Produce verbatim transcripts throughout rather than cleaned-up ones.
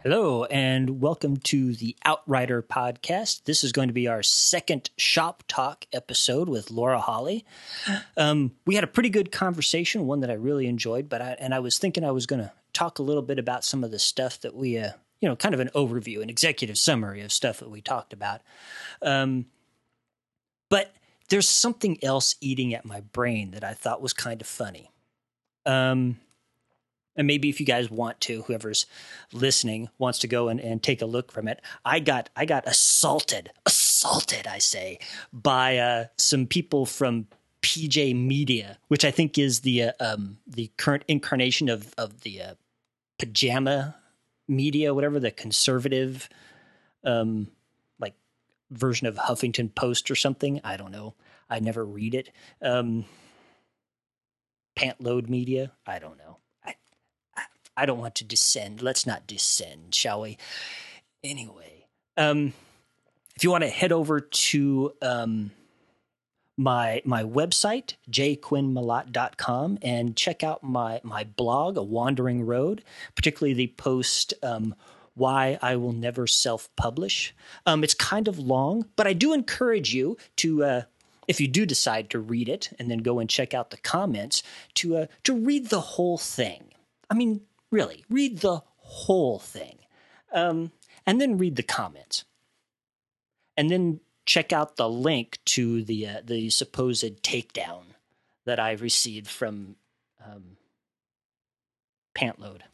Hello, and welcome to the Outrider podcast. This is going to be our second Shop Talk episode with Laura Holly. Um, we had a pretty good conversation, one that I really enjoyed, but I, and I was thinking I was going to talk a little bit about some of the stuff that we, uh, you know, kind of an overview, an executive summary of stuff that we talked about. Um, but there's something else eating at my brain that I thought was kind of funny. Um And maybe if you guys want to, whoever's listening wants to go and, and take a look from it. I got I got assaulted, assaulted, I say, by uh, some people from P J Media, which I think is the uh, um, the current incarnation of of the uh, pajama media, whatever, the conservative um, like version of Huffington Post or something. I don't know. I never read it. Um, Pantload Media. I don't know. I don't want to descend. Let's not descend, shall we? Anyway, um, if you want to head over to um, my my website, j quinn malott dot com, and check out my my blog, A Wandering Road, particularly the post um, Why I Will Never Self-Publish. Um, it's kind of long, but I do encourage you to, uh, if you do decide to read it and then go and check out the comments, to uh, to read the whole thing. I mean, really, read the whole thing, um, and then read the comments, and then check out the link to the uh, the supposed takedown that I received from um, Pantload.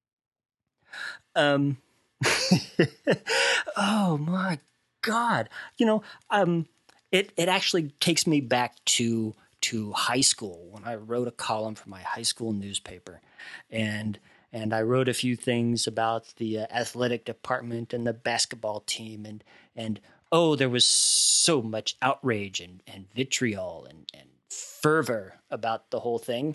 Um, oh my God! You know, um, it it actually takes me back to to high school when I wrote a column for my high school newspaper, and. And I wrote a few things about the uh, athletic department and the basketball team. And, and oh, there was so much outrage and, and vitriol and, and fervor about the whole thing.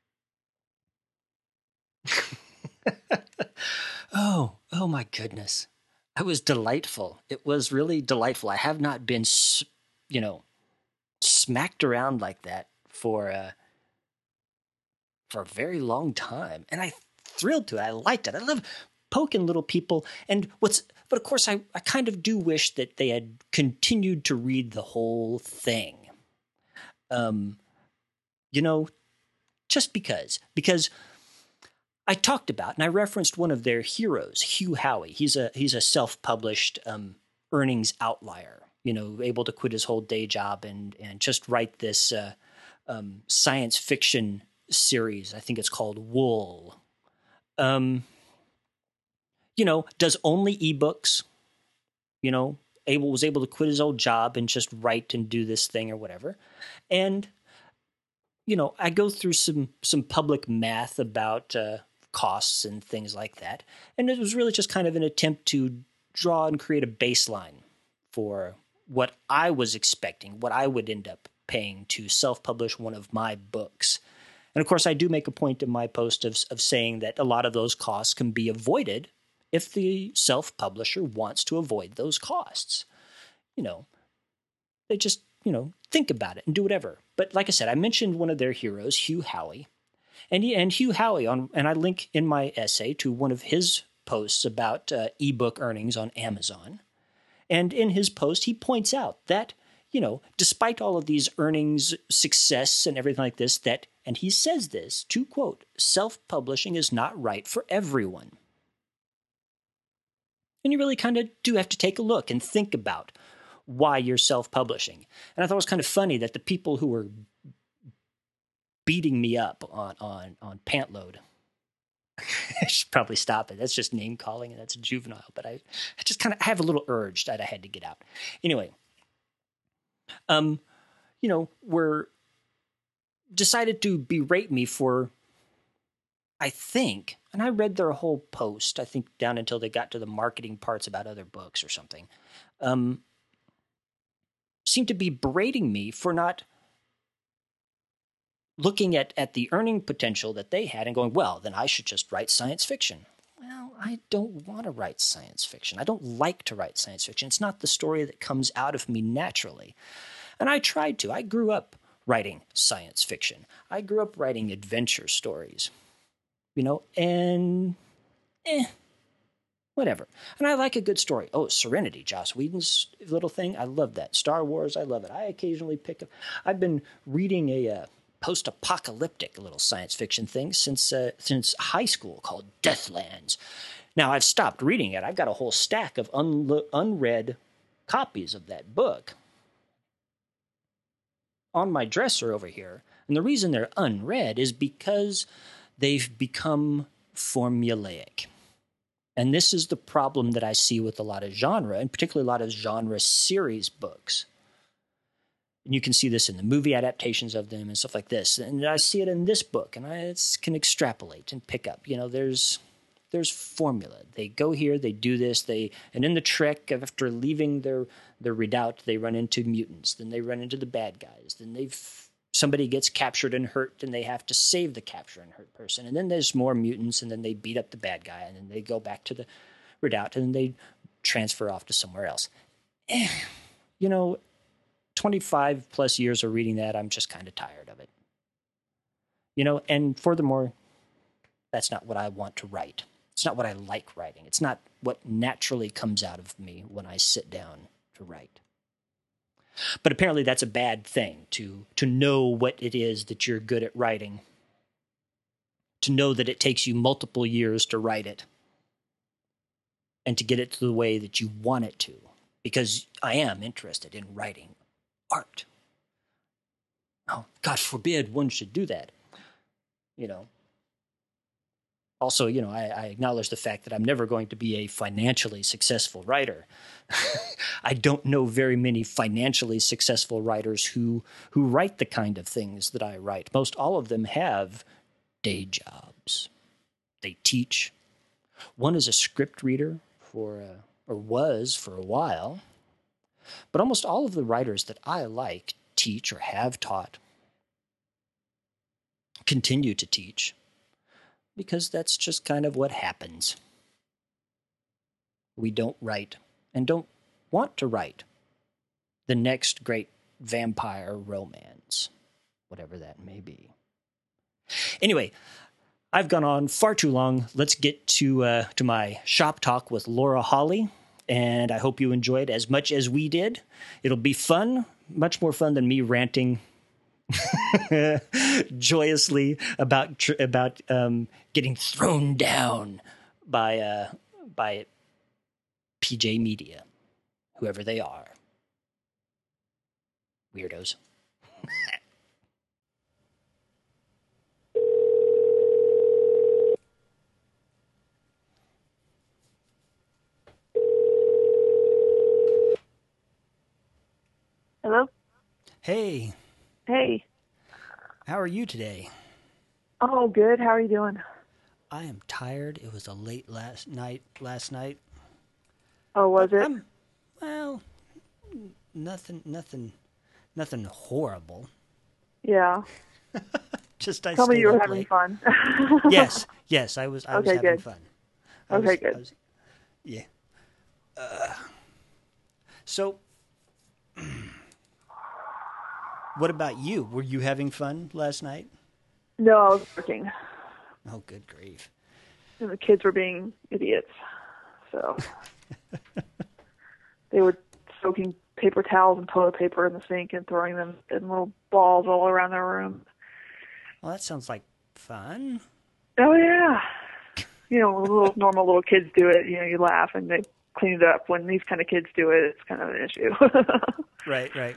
oh, oh my goodness. It was delightful. It was really delightful. I have not been, you know, smacked around like that for, uh, for a very long time. And I thrilled to it. I liked it. I love poking little people. And what's, but of course, I, I kind of do wish that they had continued to read the whole thing. Um, you know, just because, because I talked about, and I referenced one of their heroes, Hugh Howey. He's a, he's a self-published um, earnings outlier, you know, able to quit his whole day job and, and just write this uh, um, science fiction series. I think it's called Wool. Um, you know, does only ebooks, you know, able was able to quit his old job and just write and do this thing or whatever. And, you know, I go through some, some public math about, uh, costs and things like that. And it was really just kind of an attempt to draw and create a baseline for what I was expecting, what I would end up paying to self-publish one of my books. And of course, I do make a point in my post of, of saying that a lot of those costs can be avoided if the self-publisher wants to avoid those costs. You know, they just, you know, think about it and do whatever. But like I said, I mentioned one of their heroes, Hugh Howey. And, he, and Hugh Howey, on, and I link in my essay to one of his posts about uh, ebook earnings on Amazon. And in his post, he points out that, you know, despite all of these earnings, success, and everything like this, that, and he says this, to quote, self-publishing is not right for everyone. And you really kind of do have to take a look and think about why you're self-publishing. And I thought it was kind of funny that the people who were beating me up on, on, on Pantload, I should probably stop it. That's just name calling and that's juvenile. But I, I just kind of have a little urge that I had to get out. Anyway, um, you know, were decided to berate me for, I think, and I read their whole post, I think down until they got to the marketing parts about other books or something, um, seemed to be berating me for not looking at, at the earning potential that they had and going, well, then I should just write science fiction. Well, I don't want to write science fiction. I don't like to write science fiction. It's not the story that comes out of me naturally. And I tried to. I grew up writing science fiction. I grew up writing adventure stories, you know, and eh, whatever. And I like a good story. Oh, Serenity, Joss Whedon's little thing. I love that. Star Wars, I love it. I occasionally pick up. I've been reading a uh, post-apocalyptic little science fiction thing since uh, since high school called Deathlands. Now, I've stopped reading it. I've got a whole stack of un- unread copies of that book on my dresser over here. And the reason they're unread is because they've become formulaic. And this is the problem that I see with a lot of genre, and particularly a lot of genre series books. And you can see this in the movie adaptations of them and stuff like this. And I see it in this book, and I can extrapolate and pick up. You know, there's there's formula. They go here, they do this, they and in the trek, after leaving their their redoubt, they run into mutants. Then they run into the bad guys. Then they've somebody gets captured and hurt, and they have to save the captured and hurt person. And then there's more mutants, and then they beat up the bad guy, and then they go back to the redoubt, and then they transfer off to somewhere else. Eh, you know, twenty-five plus years of reading that, I'm just kind of tired of it. You know, and furthermore, that's not what I want to write. It's not what I like writing. It's not what naturally comes out of me when I sit down to write. But apparently that's a bad thing, to to know what it is that you're good at writing, to know that it takes you multiple years to write it, and to get it to the way that you want it to, because I am interested in writing art. Oh, God forbid one should do that, you know. Also, you know, I, I acknowledge the fact that I'm never going to be a financially successful writer. I don't know very many financially successful writers who who write the kind of things that I write. Most all of them have day jobs. They teach. One is a script reader for, uh, or was for a while. But almost all of the writers that I like teach or have taught, continue to teach, because that's just kind of what happens. We don't write and don't want to write the next great vampire romance, whatever that may be. Anyway, I've gone on far too long. Let's get to uh, to my shop talk with Laura Hawley, and I hope you enjoy it as much as we did. It'll be fun, much more fun than me ranting joyously about tr- about um, getting thrown down by uh, by P J Media, whoever they are. Weirdos. Hello? Hey, Hey. how are you today? Oh, good. How are you doing? I am tired. It was a late last night. Last night. Oh, was But it? I'm, well, nothing, nothing, nothing horrible. Yeah. Just I Tell me stayed you were up having late. fun. Yes, yes, I was. I was Okay, having good. fun. I Okay, was, good. I was, yeah. Uh, so, what about you? Were you having fun last night? No, I was working. Oh, good grief! And the kids were being idiots. So they were soaking paper towels and toilet paper in the sink and throwing them in little balls all around their room. Well, that sounds like fun. Oh, yeah. You know, little normal little kids do it. You know, you laugh and they clean it up. When these kind of kids do it, it's kind of an issue. Right, right.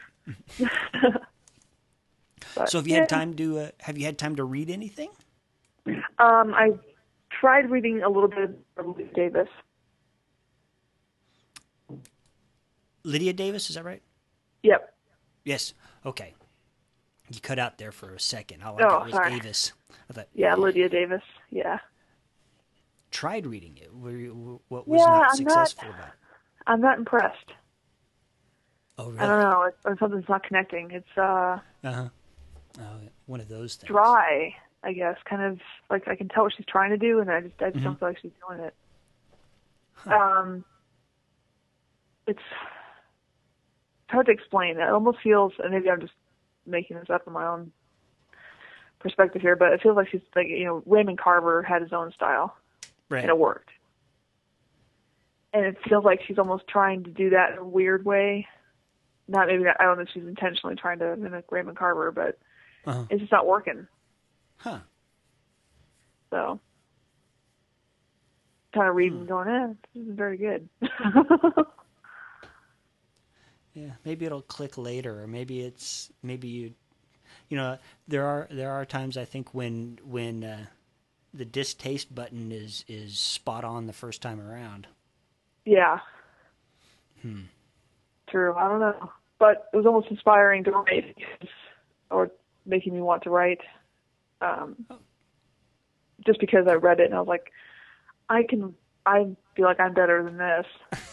But, So, have you yeah. had time to? Uh, have you had time to read anything? Um, I tried reading a little bit of Lydia Davis. Lydia Davis, is that right? Yep. Yes. Okay. You cut out there for a second. All I Oh, got was sorry. Davis. I thought, Yeah, Lydia Davis. Yeah. tried reading it. Were you, what was Yeah, not I'm not- successful about it? I'm not impressed. Oh, really? I don't know. It's, or something's not connecting. It's uh Uh-huh. Oh, one of those things. dry, I guess. Kind of like I can tell what she's trying to do, and I just I just Mhm. don't feel like she's doing it. Huh. Um, it's hard to explain. It almost feels, and maybe I'm just making this up in my own perspective here, but it feels like she's like you know Raymond Carver had his own style, Right. and it worked. and it feels like she's almost trying to do that in a weird way. Not maybe not, I don't know if she's intentionally trying to mimic Raymond Carver, but Uh-huh. it's just not working. Huh. So, kind of reading, Hmm. going, eh, this isn't very good. Yeah, maybe it'll click later, or maybe it's maybe you, you know, there are there are times I think when when uh, the distaste button is is spot on the first time around. Yeah. Hmm. True. I don't know, but it was almost inspiring to write, because, or making me want to write. Um, Oh. Just because I read it and I was like, I can, I feel like I'm better than this.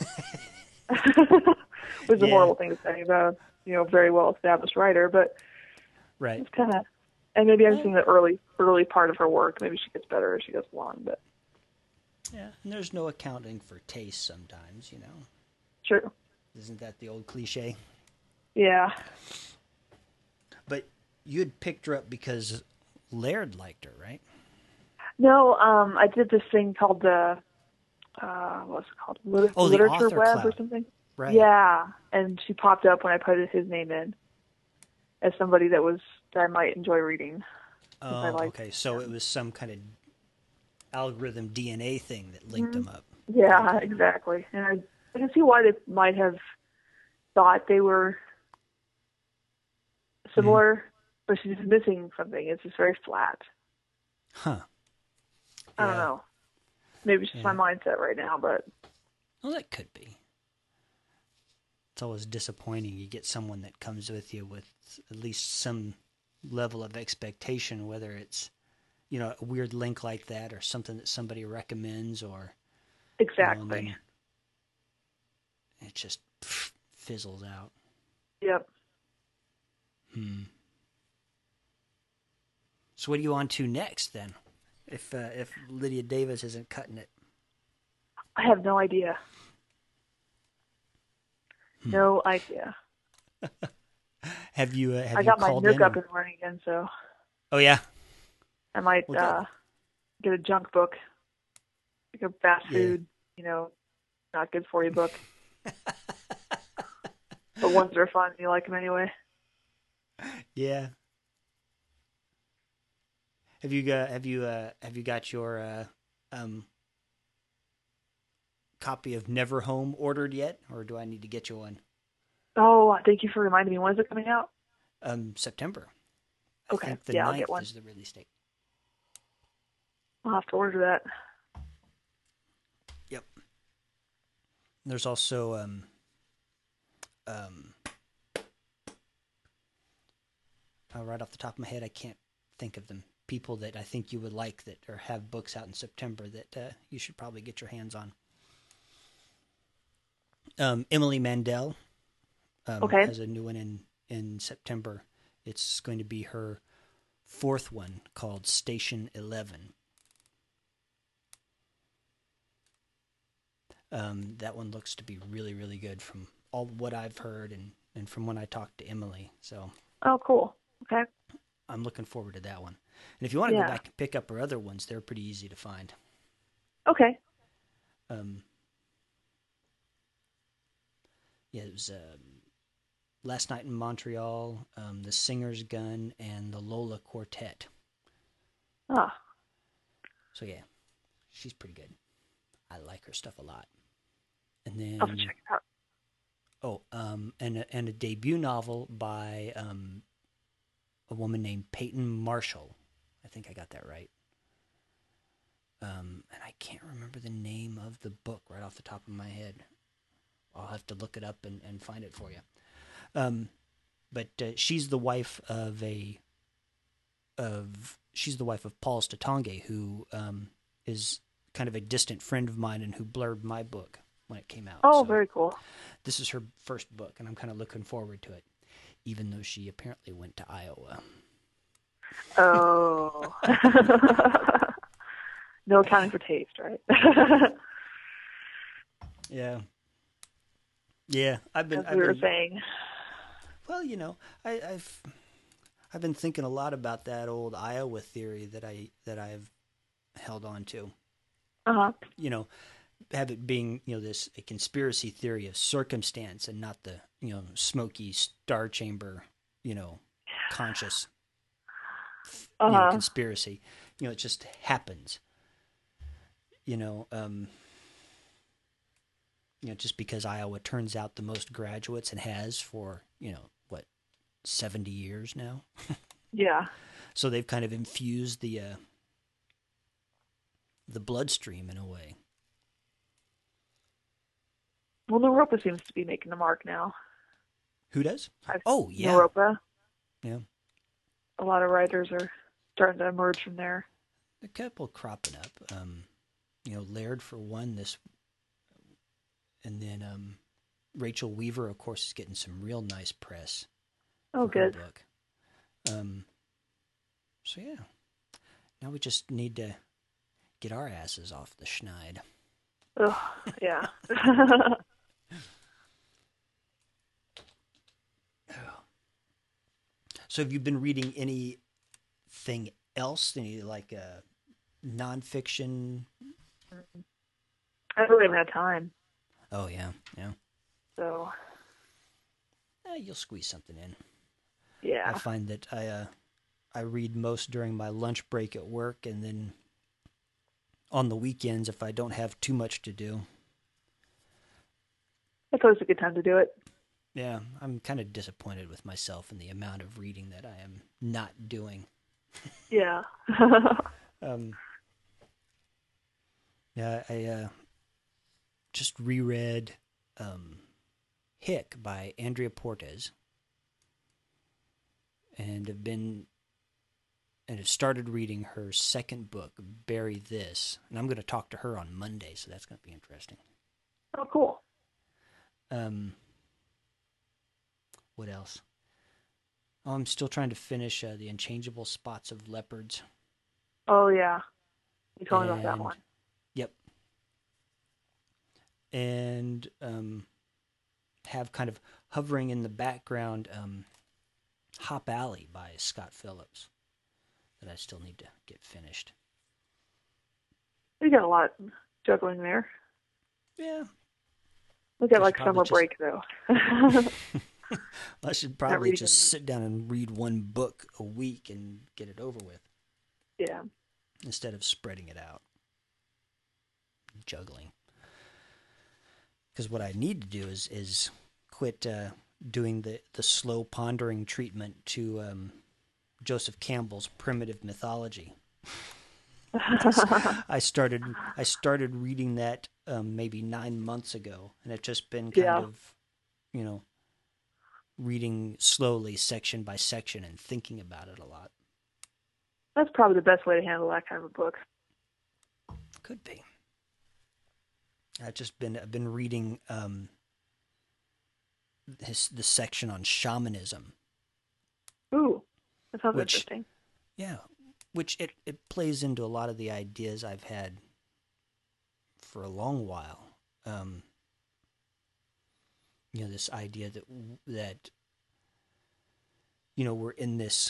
Which is a Yeah. horrible thing to say about, you know, a very well established writer, but Right. it's kind of, and maybe I'm Well, seeing the early, early part of her work. Maybe she gets better as she goes along, but yeah, and there's no accounting for taste sometimes, you know. true. Isn't that the old cliche? Yeah. But you had picked her up because Laird liked her, right? No, um, I did this thing called the, uh, what's it called? Liter- Oh, the Literature author Web cloud. or something? Right. Yeah, and she popped up when I put his name in as somebody that was that I might enjoy reading. Oh, I like okay. So him. it was some kind of algorithm D N A thing that linked Mhm. them up. Yeah, exactly. And I, I can see why they might have thought they were similar, mm-hmm. but she's missing something. It's just very flat. Huh. I Yeah. don't know. Maybe it's just Yeah. my mindset right now, but... Well, that could be. It's always disappointing. You get someone that comes with you with at least some level of expectation, whether it's, you know, a weird link like that or something that somebody recommends or... Exactly. You know, it just pff, fizzles out. Yep. Hmm. So what are you on to next then? If uh, if Lydia Davis isn't cutting it, I have no idea. Hmm. No idea. have you uh, have I you got my called Nook in? up And... and running again, so. Oh yeah. I might well, uh, get a junk book, like a fast food, yeah. you know, not good for you book. But ones that are fun, you like them anyway. Yeah. Have you got have you uh, have you got your uh, um, copy of Never Home ordered yet, or do I need to get you one? Oh, thank you for reminding me. When is it coming out? Um, September. Okay. I think the yeah, ninth I'll get one. is the release date. I'll have to order that. Yep. There's also um, um, uh, right off the top of my head, I can't think of them. People that I think you would like that or have books out in September that uh, you should probably get your hands on. Um, Emily Mandel um, okay. has a new one in, in September. It's going to be her fourth one called Station Eleven. Um, that one looks to be really, really good from all what I've heard and, and from when I talked to Emily. So, oh, cool. Okay. I'm looking forward to that one. And if you want to yeah. go back and pick up her other ones, they're pretty easy to find. Okay. Um, yeah, it was uh, Last Night in Montreal, um, The Singer's Gun, and the Lola Quartet. Ah. So yeah, she's pretty good. I like her stuff a lot. And then I'll have to check it out. Oh, um, and a, and a debut novel by um, a woman named Peyton Marshall. I think I got that right. Um, and I can't remember the name of the book right off the top of my head. I'll have to look it up and, and find it for you. Um, but uh, she's the wife of a of she's the wife of Paul Statonge, who um, is kind of a distant friend of mine and who blurred my book when it came out. Oh, so very cool. This is her first book, and I'm kind of looking forward to it, even though she apparently went to Iowa. Oh. No accounting for taste, right? yeah. Yeah, I've been. As I've we were been, saying. Well, you know, I, I've I've been thinking a lot about that old Iowa theory that I that I've held on to. Uh huh. You know, have it being, you know, this a conspiracy theory of circumstance and not the, you know, smoky star chamber, you know, conscious, you know, Uh-huh. conspiracy. You know, it just happens. You know, um, you know, just because Iowa turns out the most graduates and has for, you know, what, seventy years now. Yeah. So they've kind of infused the uh, the bloodstream in a way. Well, Naropa seems to be making the mark now. Who does? I've, Oh, yeah. Naropa. Yeah. A lot of writers are starting to emerge from there. A couple cropping up. Um, you know, Laird for one, this, and then um, Rachel Weaver, of course, is getting some real nice press Oh, for her good. book. Um, so yeah, now we just need to get our asses off the schneid. Ugh, yeah. So have you been reading anything else? Any like uh, nonfiction? I really haven't had time. Oh yeah, yeah. So Eh, you'll squeeze something in. yeah. I find that I uh, I read most during my lunch break at work, and then on the weekends if I don't have too much to do. That's always a good time to do it. Yeah, I'm kind of disappointed with myself and the amount of reading that I am not doing. Yeah. Um, yeah, I uh, just reread um, Hick by Andrea Portes, and have been and have started reading her second book, Bury This, and I'm going to talk to her on Monday, so that's going to be interesting. Oh, cool. Um, what else? Oh, I'm still trying to finish uh, The Unchangeable Spots of Leopards. Oh, yeah. You told me about that And- one. Yep. And um, have kind of hovering in the background um, Hop Alley by Scott Phillips that I still need to get finished. We got a lot juggling there. Yeah. We got I like should probably summer just- break though. I should probably reading- just sit down and read one book a week and get it over with Yeah. instead of spreading it out, juggling. Because what I need to do is is quit uh, doing the, the slow pondering treatment to um, Joseph Campbell's primitive mythology. I started I started reading that um, maybe nine months ago, and I've just been kind Yeah. of, you know, reading slowly, section by section, and thinking about it a lot. That's probably the best way to handle that kind of a book. Could be. I've just been I've been reading um, his the section on shamanism. Ooh, that sounds Which- interesting. Yeah, which it, it plays into a lot of the ideas I've had for a long while. Um, you know, this idea that that you know we're in this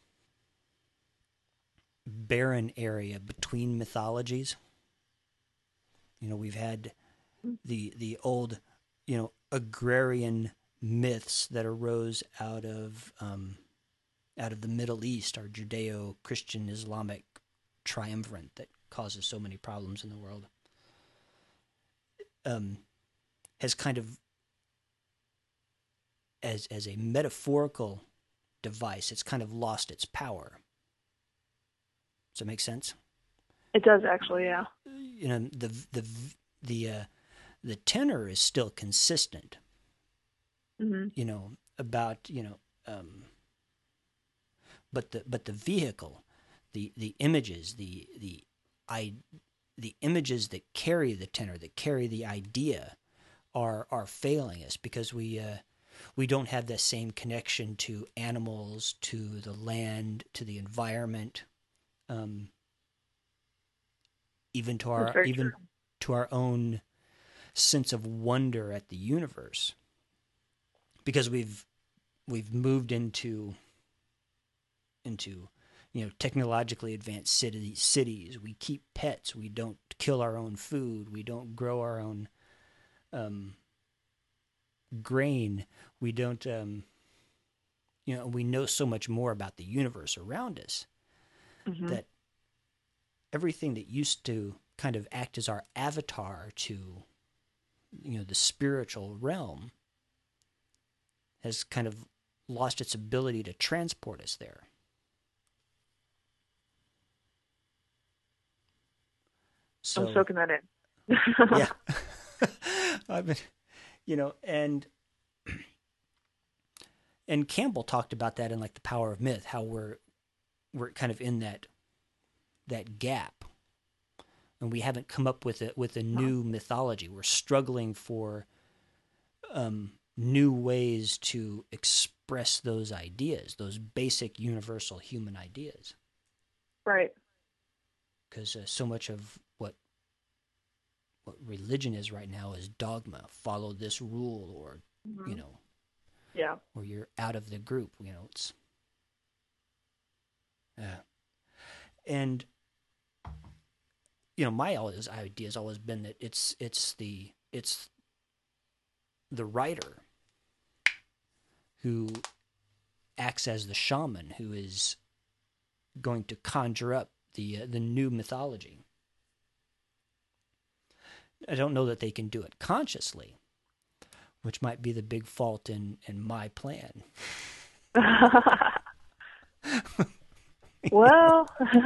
barren area between mythologies. You know, we've had the the old, you know, agrarian myths that arose out of um, out of the Middle East, our Judeo-Christian Islamic triumvirate that causes so many problems in the world, um, has kind of, as as a metaphorical device, it's kind of lost its power. Does that make sense? It does actually, yeah. You know, the the the uh, the tenor is still consistent. hmm You know, about you know. Um, But the but the vehicle, the the images, the the I, the images that carry the tenor, that carry the idea, are are failing us because we uh, we don't have that same connection to animals, to the land, to the environment, um, even to That's our very even true. to our own sense of wonder at the universe, because we've we've moved into into you know, technologically advanced city, cities. We keep pets. We don't kill our own food. We don't grow our own um, grain. We don't, um, you know, we know so much more about the universe around us Mm-hmm. that everything that used to kind of act as our avatar to, you know, the spiritual realm has kind of lost its ability to transport us there. I'm So, soaking that in. yeah. I mean, you know, and and Campbell talked about that in like The Power of Myth, how we're we're kind of in that that gap, and we haven't come up with it with a new mythology. We're struggling for um, new ways to express those ideas, those basic universal human ideas. Right. Because uh, so much of what what religion is right now is dogma. Follow this rule, or Mm-hmm. you know, Yeah. or you're out of the group. You know, it's yeah. And you know, my always idea has always been that it's it's the it's the writer who acts as the shaman who is going to conjure up the uh, the new mythology. I don't know that they can do it consciously, which might be the big fault in in my plan. Well,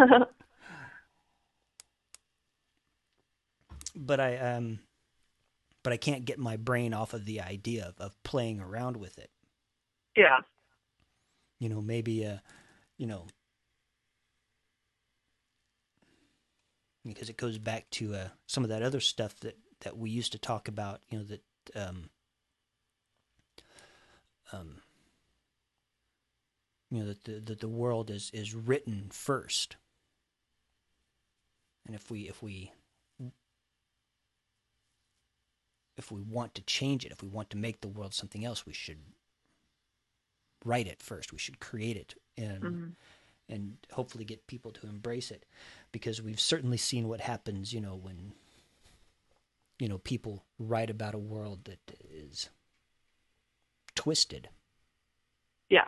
but I um but I can't get my brain off of the idea of, of playing around with it. yeah. You know, maybe uh you know, because it goes back to uh, some of that other stuff that, that we used to talk about, you know, that um, um, you know, that the, that the world is, is written first. And if we if we if we want to change it, if we want to make the world something else, we should write it first. We should create it and Mm-hmm. and hopefully get people to embrace it, because we've certainly seen what happens, you know, when you know people write about a world that is twisted. Yeah.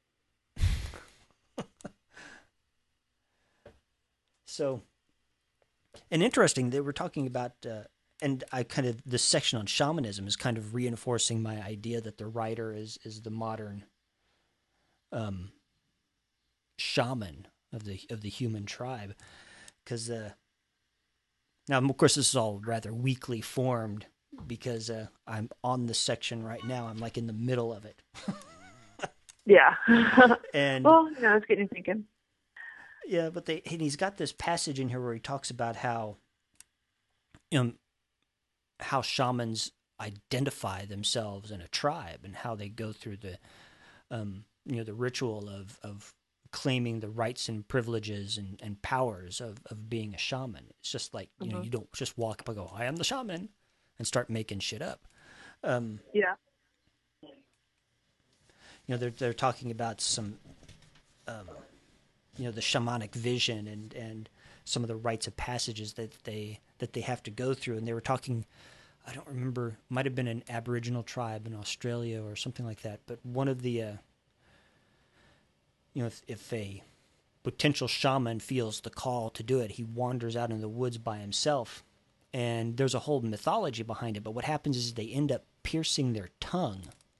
So, and interesting, they were talking about, uh, and I kind of, this section on shamanism is kind of reinforcing my idea that the writer is is the modern um, shaman of the of the human tribe, because uh, now of course this is all rather weakly formed because uh, I'm on the section right now. I'm like in the middle of it, Yeah. and Well, you know, it's getting you thinking. yeah, but they and he's got this passage in here where he talks about how, you know, how shamans identify themselves in a tribe and how they go through the um, you know the ritual of of claiming the rights and privileges and, and powers of, of being a shaman. It's just like, you know, Mm-hmm. you don't just walk up and go, I am the shaman, and start making shit up. Um, Yeah. you know, they're they're talking about some um, you know, the shamanic vision and, and some of the rites of passages that they that they have to go through. And they were talking, I don't remember, might have been an Aboriginal tribe in Australia or something like that. But one of the, uh, you know, if, if a potential shaman feels the call to do it, he wanders out in the woods by himself. And there's a whole mythology behind it. But what happens is they end up piercing their tongue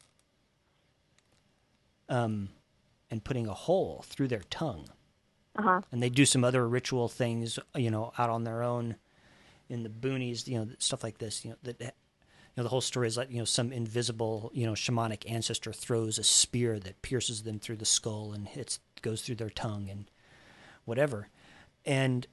um, and putting a hole through their tongue. Uh-huh. And they do some other ritual things, you know, out on their own in the boonies, you know, stuff like this. You know, that, you know, the whole story is like, you know, some invisible, you know, shamanic ancestor throws a spear that pierces them through the skull and hits, goes through their tongue and whatever, and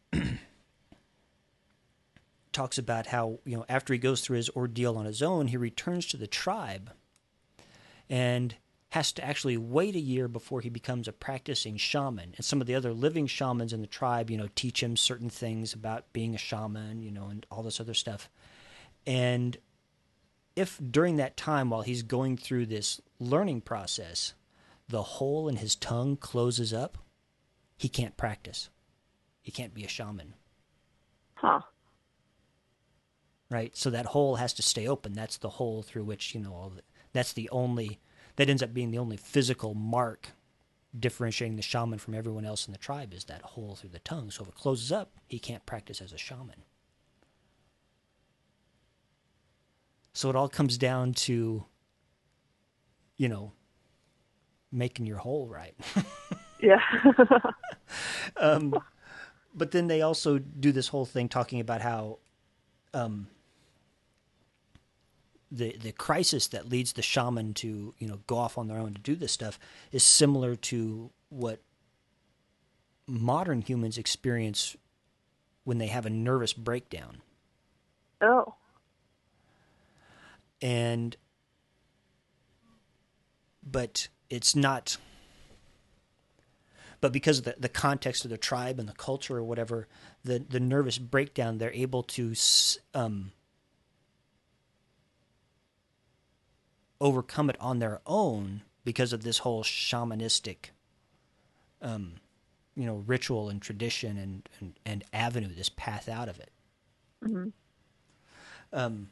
talks about how, you know, after he goes through his ordeal on his own, he returns to the tribe and has to actually wait a year before he becomes a practicing shaman. And some of the other living shamans in the tribe, you know, teach him certain things about being a shaman, you know, and all this other stuff. And if during that time, while he's going through this learning process, the hole in his tongue closes up, he can't practice. He can't be a shaman. Huh. Right? So that hole has to stay open. That's the hole through which, you know, all the, that's the only, that ends up being the only physical mark differentiating the shaman from everyone else in the tribe is that hole through the tongue. So if it closes up, he can't practice as a shaman. So it all comes down to, you know, making your hole right. Yeah. um, but then they also do this whole thing talking about how um, the the crisis that leads the shaman to, you know, go off on their own to do this stuff is similar to what modern humans experience when they have a nervous breakdown. Oh. And but it's not but because of the, the context of the tribe and the culture or whatever, the the nervous breakdown, they're able to um overcome it on their own because of this whole shamanistic um you know ritual and tradition and and, and avenue, this path out of it. Mm-hmm. um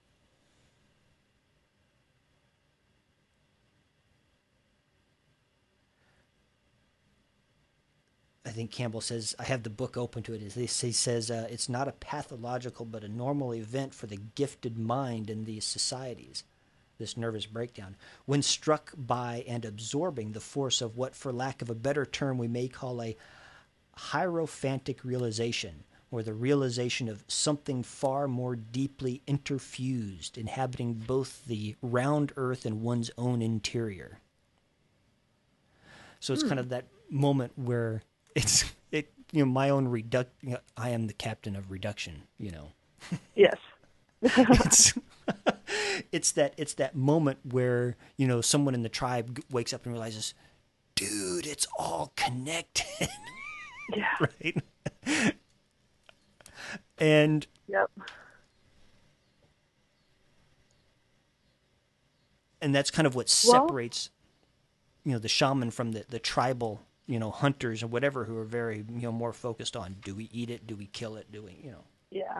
I think Campbell says, I have the book open to it. He says, uh, it's not a pathological but a normal event for the gifted mind in these societies, this nervous breakdown, when struck by and absorbing the force of what, for lack of a better term, we may call a hierophantic realization, or the realization of something far more deeply interfused, inhabiting both the round earth and one's own interior. So it's mm. kind of that moment where it's it you know my own reduct you know, I am the captain of reduction, you know. Yes. it's it's that it's that moment where, you know, someone in the tribe wakes up and realizes, dude, it's all connected. Yeah. Right? And yep. And that's kind of what separates well, you know, the shaman from the, the tribal, you know, hunters or whatever, who are very, you know, more focused on, do we eat it? Do we kill it? Do we, you know? Yeah.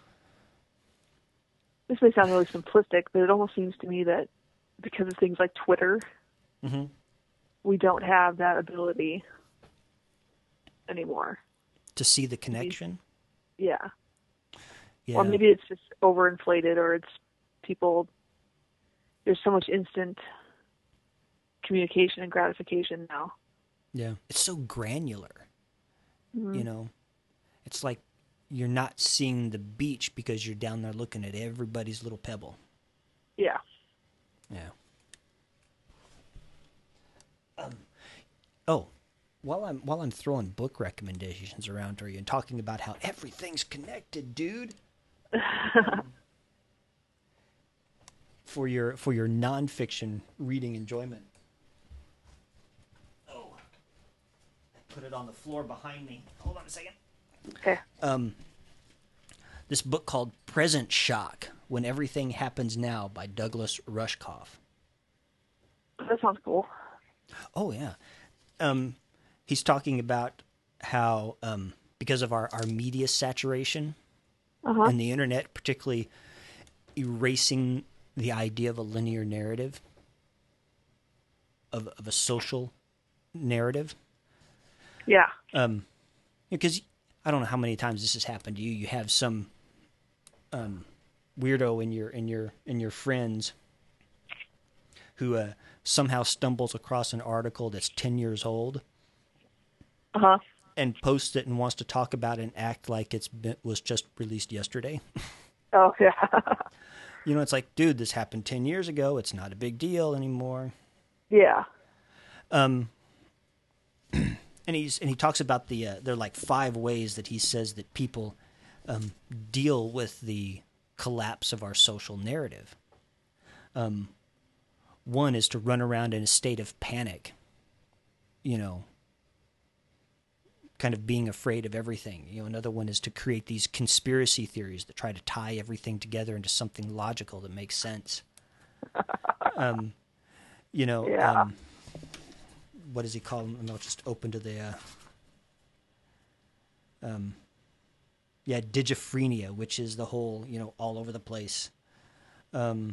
This may sound really simplistic, but it almost seems to me that because of things like Twitter, mm-hmm. we don't have that ability anymore. To see the connection? Yeah. Yeah. Or maybe it's just overinflated, or it's people, there's so much instant communication and gratification now. Yeah. It's so granular. Mm-hmm. You know, it's like you're not seeing the beach because you're down there looking at everybody's little pebble. Yeah. Yeah. Um, oh, while I'm while I'm throwing book recommendations around to you and talking about how everything's connected, dude. um, for your for your nonfiction reading enjoyment. Oh, I put it on the floor behind me. Hold on a second. Okay. Um, this book called Present Shock: When Everything Happens Now by Douglas Rushkoff. That sounds cool. Oh yeah. Um, he's talking about how um, because of our, our media saturation uh-huh. and the internet, particularly erasing the idea of a linear narrative, of of a social narrative. Yeah. Um, because I don't know how many times this has happened to you. You have some um, weirdo in your in your in your friends who uh, somehow stumbles across an article that's ten years old, uh-huh. and posts it and wants to talk about it and act like it's been, was just released yesterday. Oh yeah. You know, it's like, dude, this happened ten years ago. It's not a big deal anymore. Yeah. Um. And he's and he talks about the uh, there are like five ways that he says that people um, deal with the collapse of our social narrative. Um, one is to run around in a state of panic, you know, kind of being afraid of everything. You know, another one is to create these conspiracy theories that try to tie everything together into something logical that makes sense. um, you know. Yeah. Um, what does he call them? I'll just open to the uh, Um, yeah, digiphrenia, which is the whole, you know, all over the place. Um,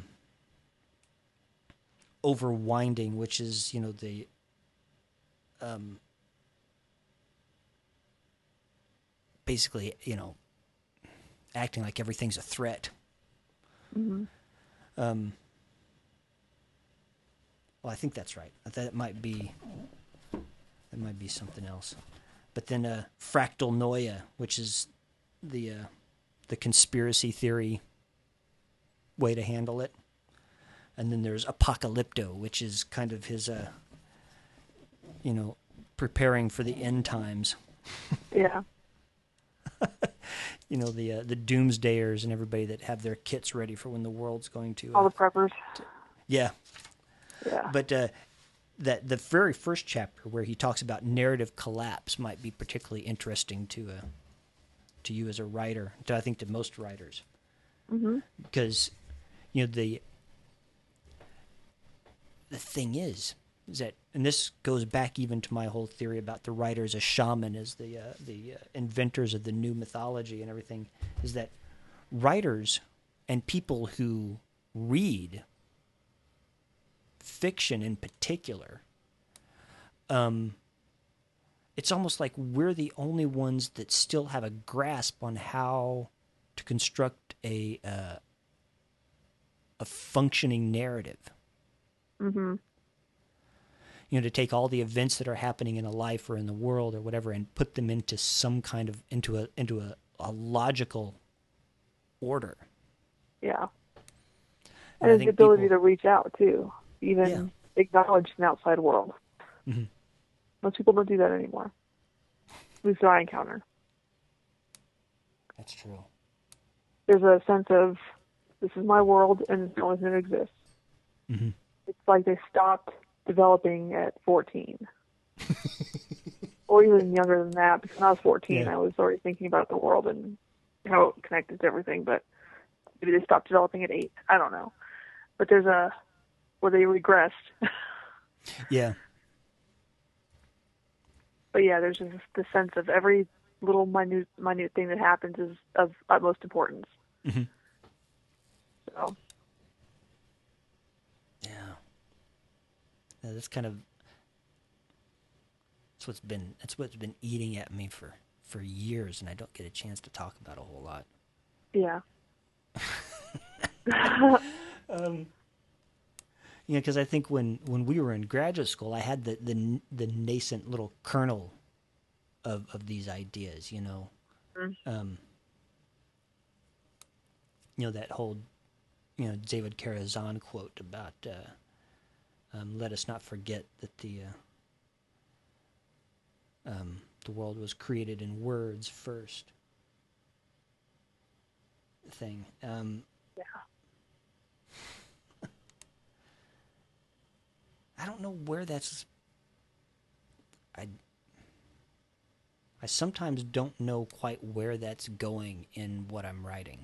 overwinding, which is, you know, the um, basically, you know, acting like everything's a threat. Mm-hmm. Um, well, I think that's right. I thought it might be it might be something else. But then uh, fractal noia, which is the uh, the conspiracy theory way to handle it. And then there's apocalypto, which is kind of his, uh, you know, preparing for the end times. Yeah. You know, the uh, the doomsdayers and everybody that have their kits ready for when the world's going to. Uh, All the preppers. to yeah. Yeah. But uh, that the very first chapter where he talks about narrative collapse might be particularly interesting to uh, to you as a writer. To, I think to most writers, Mm-hmm. because you know the the thing is, is that, and this goes back even to my whole theory about the writer as a shaman, as the uh, the uh, inventors of the new mythology and everything, is that writers and people who read fiction in particular, um, it's almost like we're the only ones that still have a grasp on how to construct a uh, a functioning narrative. Mm-hmm. You know, to take all the events that are happening in a life or in the world or whatever and put them into some kind of into a into a, a logical order. Yeah. And And I his think ability people, to reach out too, yeah, even acknowledge an outside world. mm-hmm. Most people don't do that anymore. At least that I encounter. That's true. There's a sense of, this is my world and it's the only thing that exists. Mm-hmm. It's like they stopped developing at fourteen. Or even younger than that, because when I was fourteen, Yeah. I was already thinking about the world and how it connected to everything, but maybe they stopped developing at eight. I don't know. But there's a, where they regressed. Yeah. But yeah, there's just the sense of every little minute, minute thing that happens is of utmost importance. Mm-hmm. So. Yeah. Yeah, that's kind of that's what's been that's what's been eating at me for for years, and I don't get a chance to talk about a whole lot. Yeah. um, you know, because I think when, when we were in graduate school, I had the, the the nascent little kernel of of these ideas. You know, Mm. um, you know that whole you know David Carrazan quote about uh, um, "Let us not forget that the uh, um, the world was created in words first." Thing. Um, Yeah. I don't know where that's. I I sometimes don't know quite where that's going in what I'm writing.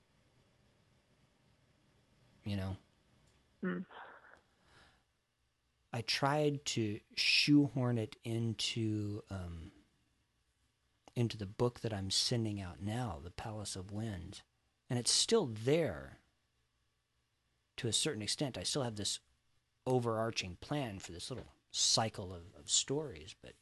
You know? Mm. I tried to shoehorn it into um, into the book that I'm sending out now, The Palace of Winds, and it's still there to a certain extent. I still have this overarching plan for this little cycle of, of stories, but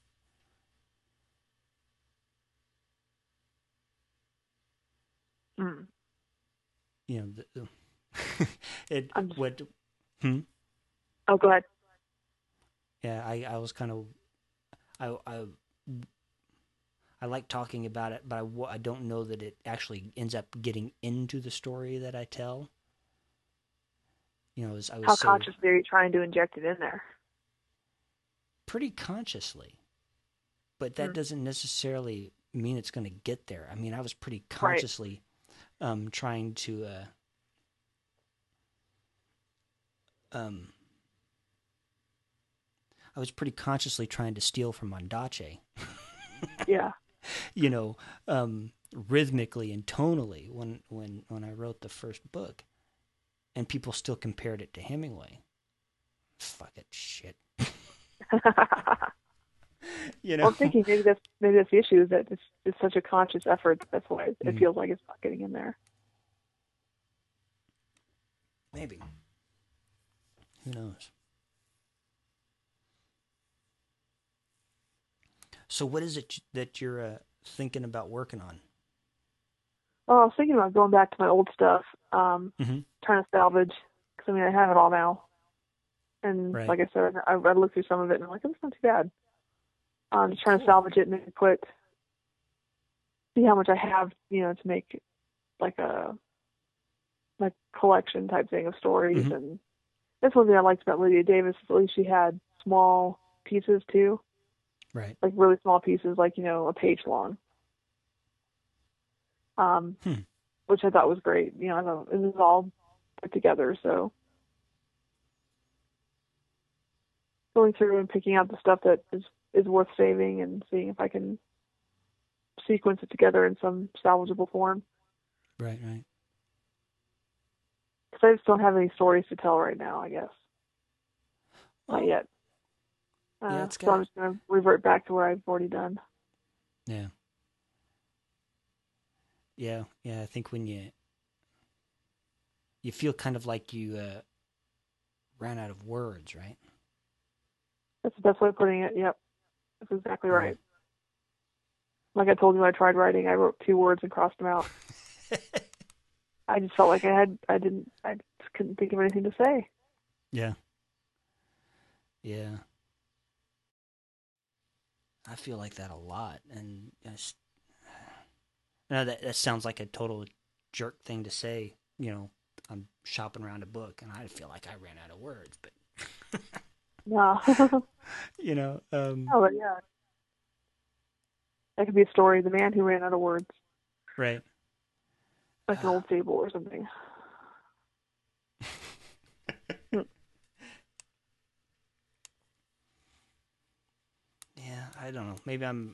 Mm. you know, the, the it I'm just, what. Hmm? oh, go ahead. Yeah, I, I was kind of I, I I like talking about it, but I, I don't know that it actually ends up getting into the story that I tell. You know, as I was How so consciously are you trying to inject it in there? pretty consciously, but that Mm. doesn't necessarily mean it's going to get there. I mean, I was pretty Right. consciously um, trying to uh, um, I was pretty consciously trying to steal from Ondaatje. Yeah. You know, um, rhythmically and tonally when when when I wrote the first book, and people still compared it to Hemingway. Fuck it, shit. You Well, know, I'm thinking maybe that's maybe that's the issue is that it's it's such a conscious effort. That's why it mm, feels like it's not getting in there. maybe. Who knows? So, what is it that you're uh, thinking about working on? Well, I was thinking about going back to my old stuff, um, Mm-hmm. trying to salvage because I mean I have it all now, and Right. like I said, I, I looked through some of it and I'm like, it's not too bad. Um, just trying to Cool. salvage it and maybe put see how much I have, you know, to make like a like collection type thing of stories. Mm-hmm. And that's one thing I liked about Lydia Davis. At least she had small pieces too, Right. like really small pieces, like you know, a page long, um, Hmm. which I thought was great. You know, I thought it was all put together. So going through and picking out the stuff that is is worth saving and seeing if I can sequence it together in some salvageable form. Right. Right. Because I just don't have any stories to tell right now. I guess not Well, yet. yeah, Uh, it's so I'm got. just gonna revert back to what I've already done. Yeah. Yeah. Yeah. I think when you you feel kind of like you uh, ran out of words, right? That's the best way of putting it. Yep, that's exactly Yeah. right. Like I told you, when I tried writing, I wrote two words and crossed them out. I just felt like I had, I didn't, I just couldn't think of anything to say. Yeah. Yeah. I feel like that a lot, and I s- now that that sounds like a total jerk thing to say. You know, I'm shopping around a book, and I feel like I ran out of words, but No, you know, um, oh, but yeah, that could be a story. The man who ran out of words, right. like an old fable or something. Hmm. Yeah, I don't know. Maybe I'm.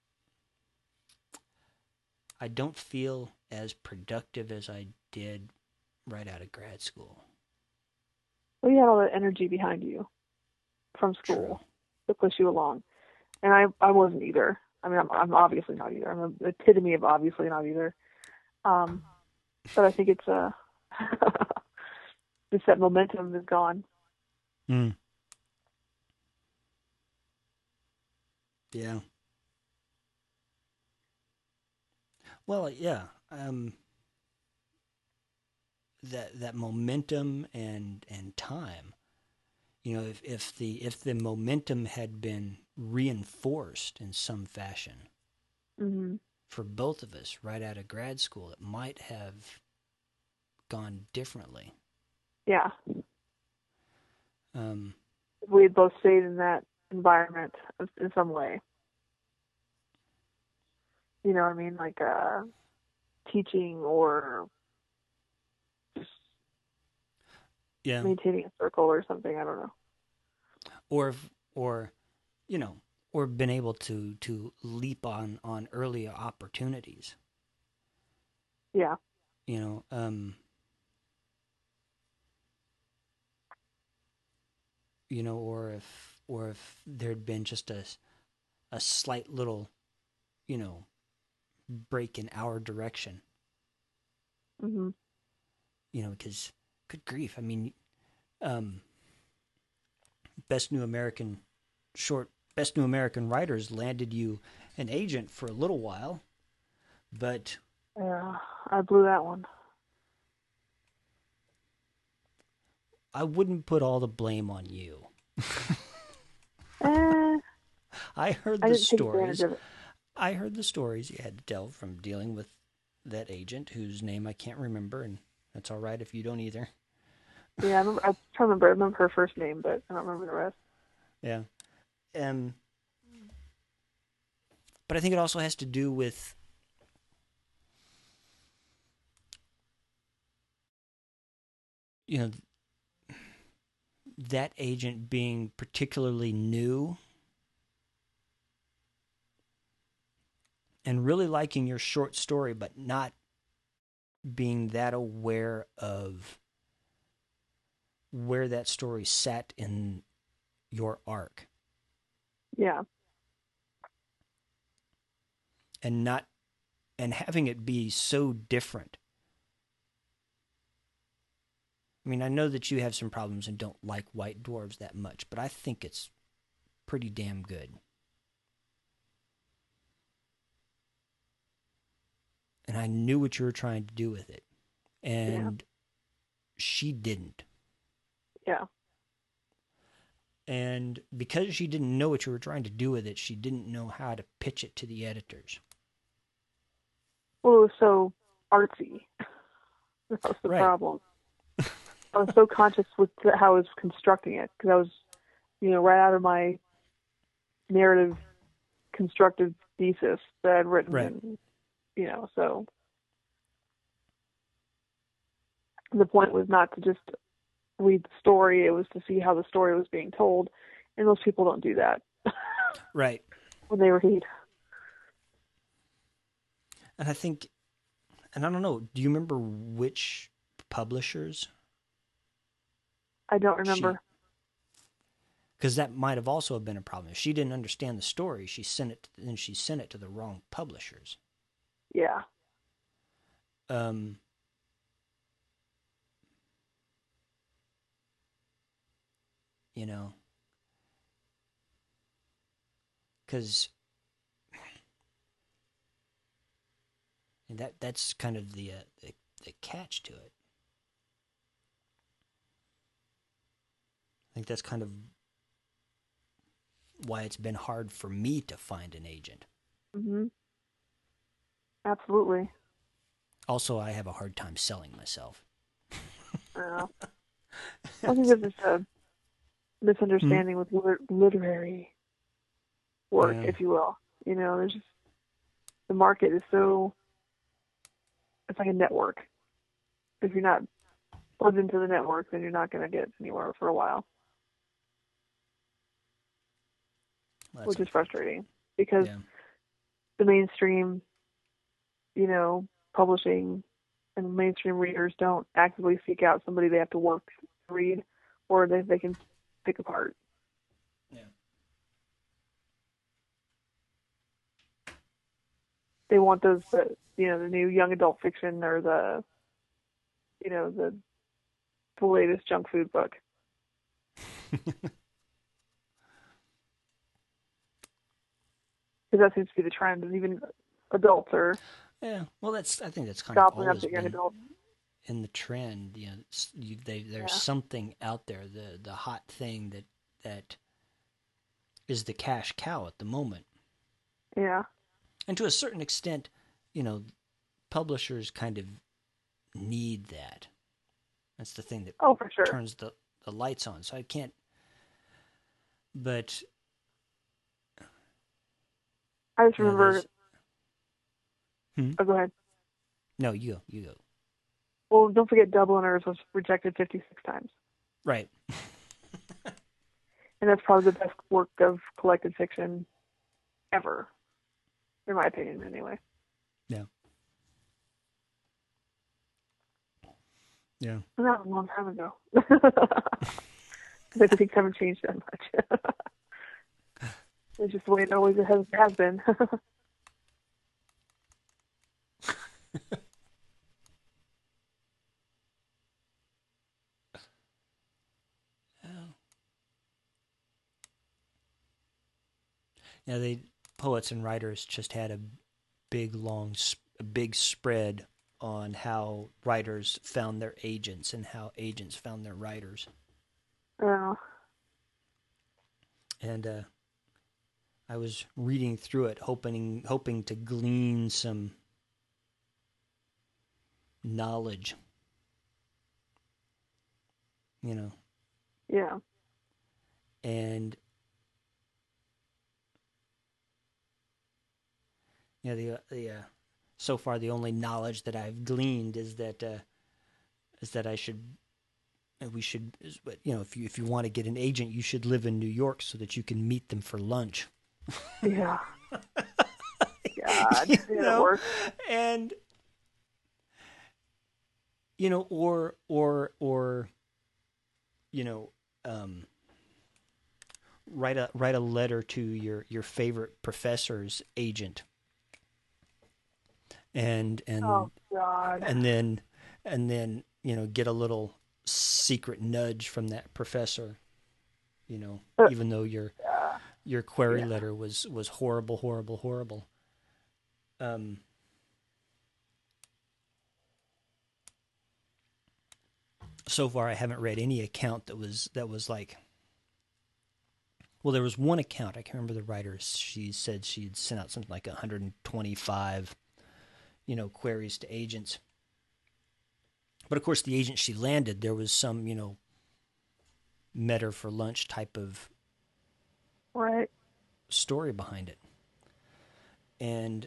I don't feel as productive as I did right out of grad school. Well, you had all that energy behind you from True. school to push you along, and I, I wasn't either. I mean, I'm, I'm obviously not either. I'm the epitome of obviously not either. Um, but I think it's uh, just that momentum is gone. Mm. Yeah. Well, yeah. Um, that that momentum and and time. You know, if, if the if the momentum had been reinforced in some fashion Hmm. for both of us right out of grad school, it might have gone differently. Yeah, Um, we had both stayed in that environment in some way. You know what I mean? Like uh, teaching or yeah. maintaining a circle or something. I don't know. Or or you know, or been able to to leap on on earlier opportunities. Yeah. You know, um, you know, or if or if there'd been just a a slight little, you know, break in our direction. Hmm. You know, because good grief, I mean, um, best new American short, best new American writers landed you an agent for a little while, but Yeah, I blew that one. I wouldn't put all the blame on you. Eh, I heard I the didn't take advantage stories. of it. I heard the stories you had to tell from dealing with that agent whose name I can't remember, and that's all right if you don't either. Yeah, I remember. I try to remember. I remember her first name, but I don't remember the rest. Yeah. Um, but I think it also has to do with, you know, that agent being particularly new and really liking your short story, but not being that aware of where that story sat in your arc. Yeah. and not and having it be so different. I mean, I know that you have some problems and don't like White Dwarves that much, but I think it's pretty damn good. And I knew what you were trying to do with it. And yeah. She didn't. Yeah. And because she didn't know what you were trying to do with it, she didn't know how to pitch it to the editors. Well, it was so artsy. That was the right. problem. I was so conscious with how I was constructing it, because I was, you know, right out of my narrative constructive thesis that I'd written, right. and, you know, so the point was not to just read the story, it was to see how the story was being told, and most people don't do that. Right. When they read. And I think, and I don't know, do you remember which publishers? I don't remember. Because that might have also been a problem. If she didn't understand the story, she sent it, then she sent it to the wrong publishers. Yeah. Um. You know, because that that's kind of the, uh, the the catch to it. I think that's kind of why it's been hard for me to find an agent. Mm-hmm. Absolutely. Also, I have a hard time selling myself. Yeah. I think there's just a misunderstanding hmm? with liter- literary work, yeah. if you will. You know, there's just, the market is so, it's like a network. If you're not plugged into the network, then you're not going to get anywhere for a while. Well, which is frustrating, because yeah. the mainstream, you know, publishing and mainstream readers don't actively seek out somebody they have to work to read, or that they can pick apart. Yeah. They want those, the, you know, the new young adult fiction, or the, you know, the, the latest junk food book. Because that seems to be the trend, and even adults are. Yeah, well, that's I think that's kind of always been adults. in the trend. You know, you, they, there's yeah. something out there, the the hot thing that that is the cash cow at the moment. Yeah. And to a certain extent, you know, publishers kind of need that. That's the thing that oh, for sure. turns the, the lights on. So I can't. But I just remember. Hmm? Oh, go ahead. No, you go. You go. Well, don't forget Dubliners was rejected fifty-six times. Right. And that's probably the best work of collected fiction ever, in my opinion, anyway. Yeah. Yeah. Well, that was a long time ago. I think haven't changed that much. It's just the way it always has, has been. Yeah, they poets and writers just had a big long a big spread on how writers found their agents and how agents found their writers. Yeah. And uh, I was reading through it, hoping hoping to glean some knowledge. You know. Yeah. And you know, the the uh, so far the only knowledge that I've gleaned is that uh, is that I should we should you know if you if you want to get an agent, you should live in New York so that you can meet them for lunch. Yeah. God, you know? And you know, or or or you know, um, write a write a letter to your your favorite professor's agent. and Oh and God. and then and then you know get a little secret nudge from that professor, you know, Uh, even though your yeah. your query Yeah. letter was was horrible, horrible, horrible. Um, so far, I haven't read any account that was that was like. Well, there was one account. I can't remember the writer. She said she had sent out something like one hundred twenty-five, you know, queries to agents. But of course, the agent she landed, there was some, you know, met her for lunch type of Right. story behind it. And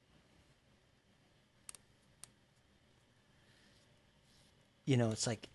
you know, it's like,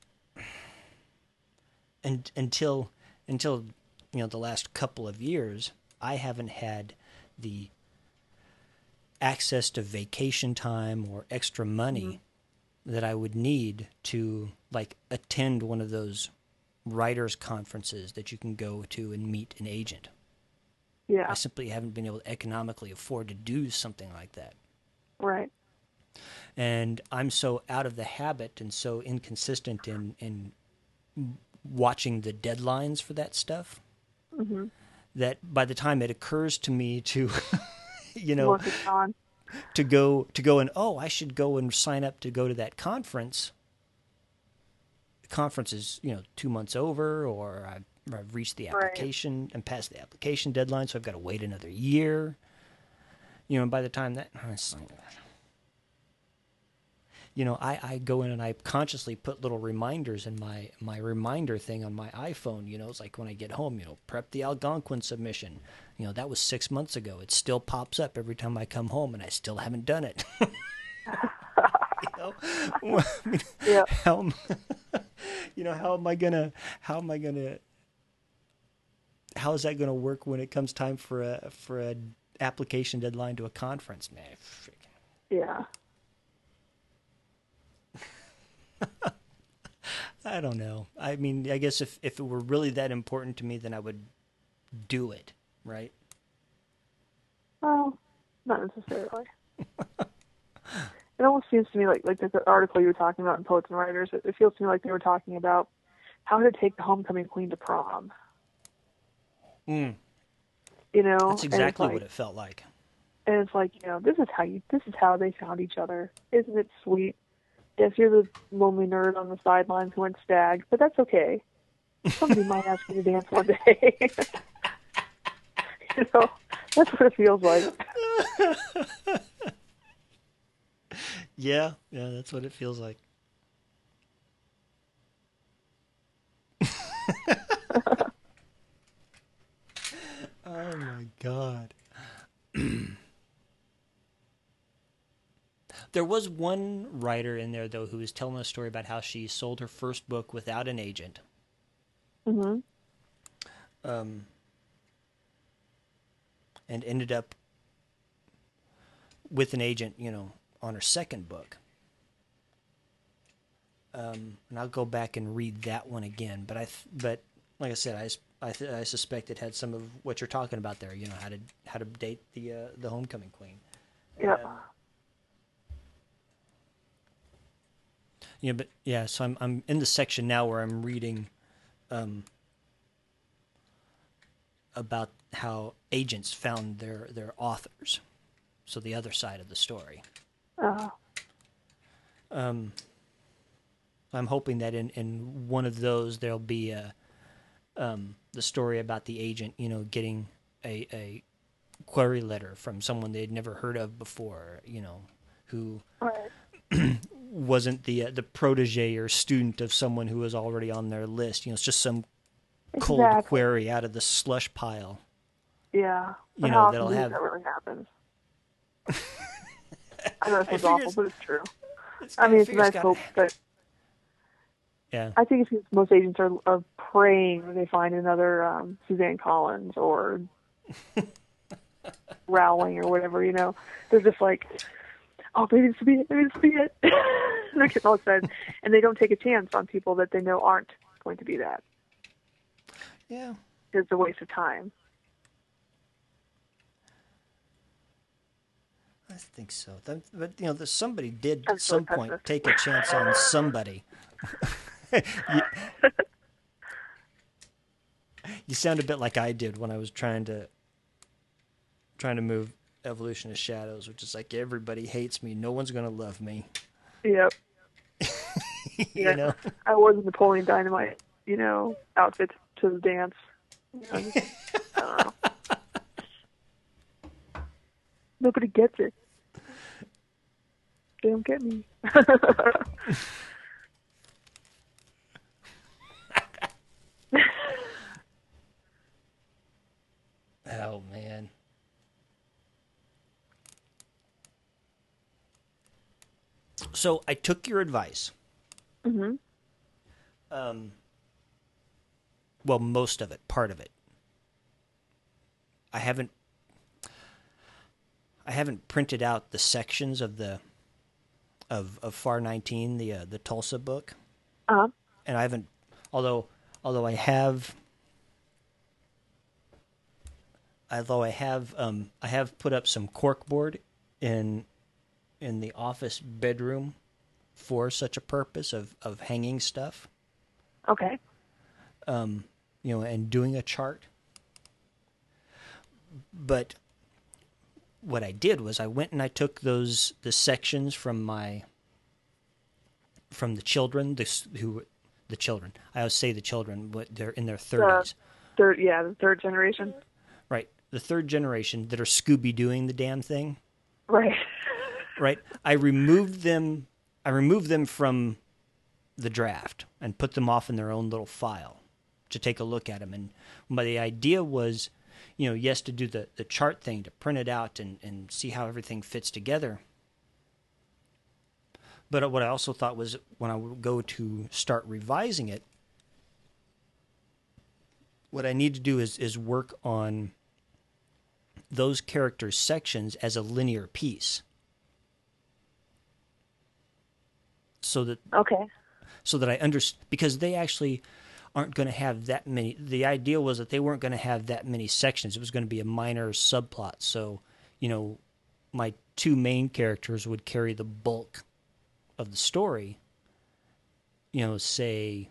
and until until you know the last couple of years, I haven't had the access to vacation time or extra Mm-hmm. money that I would need to like attend one of those writers conferences that you can go to and meet an agent. I Yeah. simply haven't been able to economically afford to do something like that. Right. And I'm so out of the habit and so inconsistent in in watching the deadlines for that stuff Mm-hmm. that by the time it occurs to me to you know Look, it's on. to go to go and oh I should go and sign up to go to that conference, the conference is you know two months over, or I've, I've reached the Right. application and past the application deadline, so I've got to wait another year, you know and by the time that you know I, I go in and I consciously put little reminders in my my reminder thing on my iPhone. You know it's like when I get home, you know prep the Algonquin submission. You know that was six months ago. It still pops up every time I come home and I still haven't done it. you know I mean, Yeah. how am, you know how am I gonna how am I gonna how is that gonna work when it comes time for a for a application deadline to a conference, man? Freaking Yeah. I don't know. I mean, I guess if, if it were really that important to me, then I would do it, right? Well, not necessarily. It almost seems to me like like the article you were talking about in Poets and Writers. It, it feels to me like they were talking about how to take the homecoming queen to prom. Mm, You that's know, and it's exactly what like, it felt like. and it's like, you know, this is how you, this is how they found each other. Isn't it sweet? Yes, you're the lonely nerd on the sidelines who went stag, but that's okay. Somebody might ask you to dance one day. you know, that's what it feels like. Yeah, yeah, that's what it feels like. Oh my god. There was one writer in there though who was telling a story about how she sold her first book without an agent. Mhm. Um, and ended up with an agent, you know, on her second book. Um, and I'll go back and read that one again. But I, th- but like I said, I, I, th- I suspect it had some of what you're talking about there. You know, how to how to date the uh, the homecoming queen. Yeah. Um, yeah, but yeah. So I'm I'm in the section now where I'm reading, um, about how agents found their their authors. So the other side of the story. Uh, Um, I'm hoping that in, in one of those there'll be a, um, the story about the agent, you know, getting a, a query letter from someone they'd never heard of before, you know, who right. wasn't the uh, the protege or student of someone who was already on their list. You know, it's just some cold Exactly. query out of the slush pile. Yeah. You But know, how often that'll do you think have. that really happens? I know it I sounds figure awful, it's, but it's true. it's I I mean, it's a figure it's nice got. hope that Yeah. I think it's most agents are are praying they find another um, Suzanne Collins or Rowling or whatever. You know, they're just like, oh, maybe this will be it. Maybe this will be it. They're getting all excited, and they don't take a chance on people that they know aren't going to be that. Yeah. It's a waste of time. I think so. That, but you know, the, somebody did I'm at so some point pessimistic. take a chance on somebody. you, you sound a bit like I did when I was trying to trying to move Evolution of Shadows, which is like everybody hates me, no one's gonna love me. Yep. you Yeah. know, I wore the Napoleon Dynamite, you know, outfit to the dance. I, just, I don't know. Nobody gets it. They don't get me. oh man. So I took your advice. Mm-hmm. Um, well, most of it, part of it. I haven't. I haven't printed out the sections of the of of FAR nineteen, the uh, the Tulsa book, Uh-huh. and I haven't. Although although I have. Although I have um I have put up some corkboard in in the office bedroom for such a purpose of, of hanging stuff. Okay. Um, you know, and doing a chart. But what I did was I went and I took those the sections from my from the children, this who the children. I always say the children, but they're in their thirties. The third, yeah, the third generation. Right. The third generation that are Scooby doing the damn thing. Right. Right. I removed them I removed them from the draft and put them off in their own little file to take a look at them. And my the idea was, you know, yes, to do the, the chart thing, to print it out and, and see how everything fits together. But what I also thought was when I would go to start revising it, what I need to do is, is work on those characters' sections as a linear piece. So that Okay. so that I understand, because they actually aren't going to have that many. The idea was that they weren't going to have that many sections. It was going to be a minor subplot. So, you know, my two main characters would carry the bulk of the story. You know, say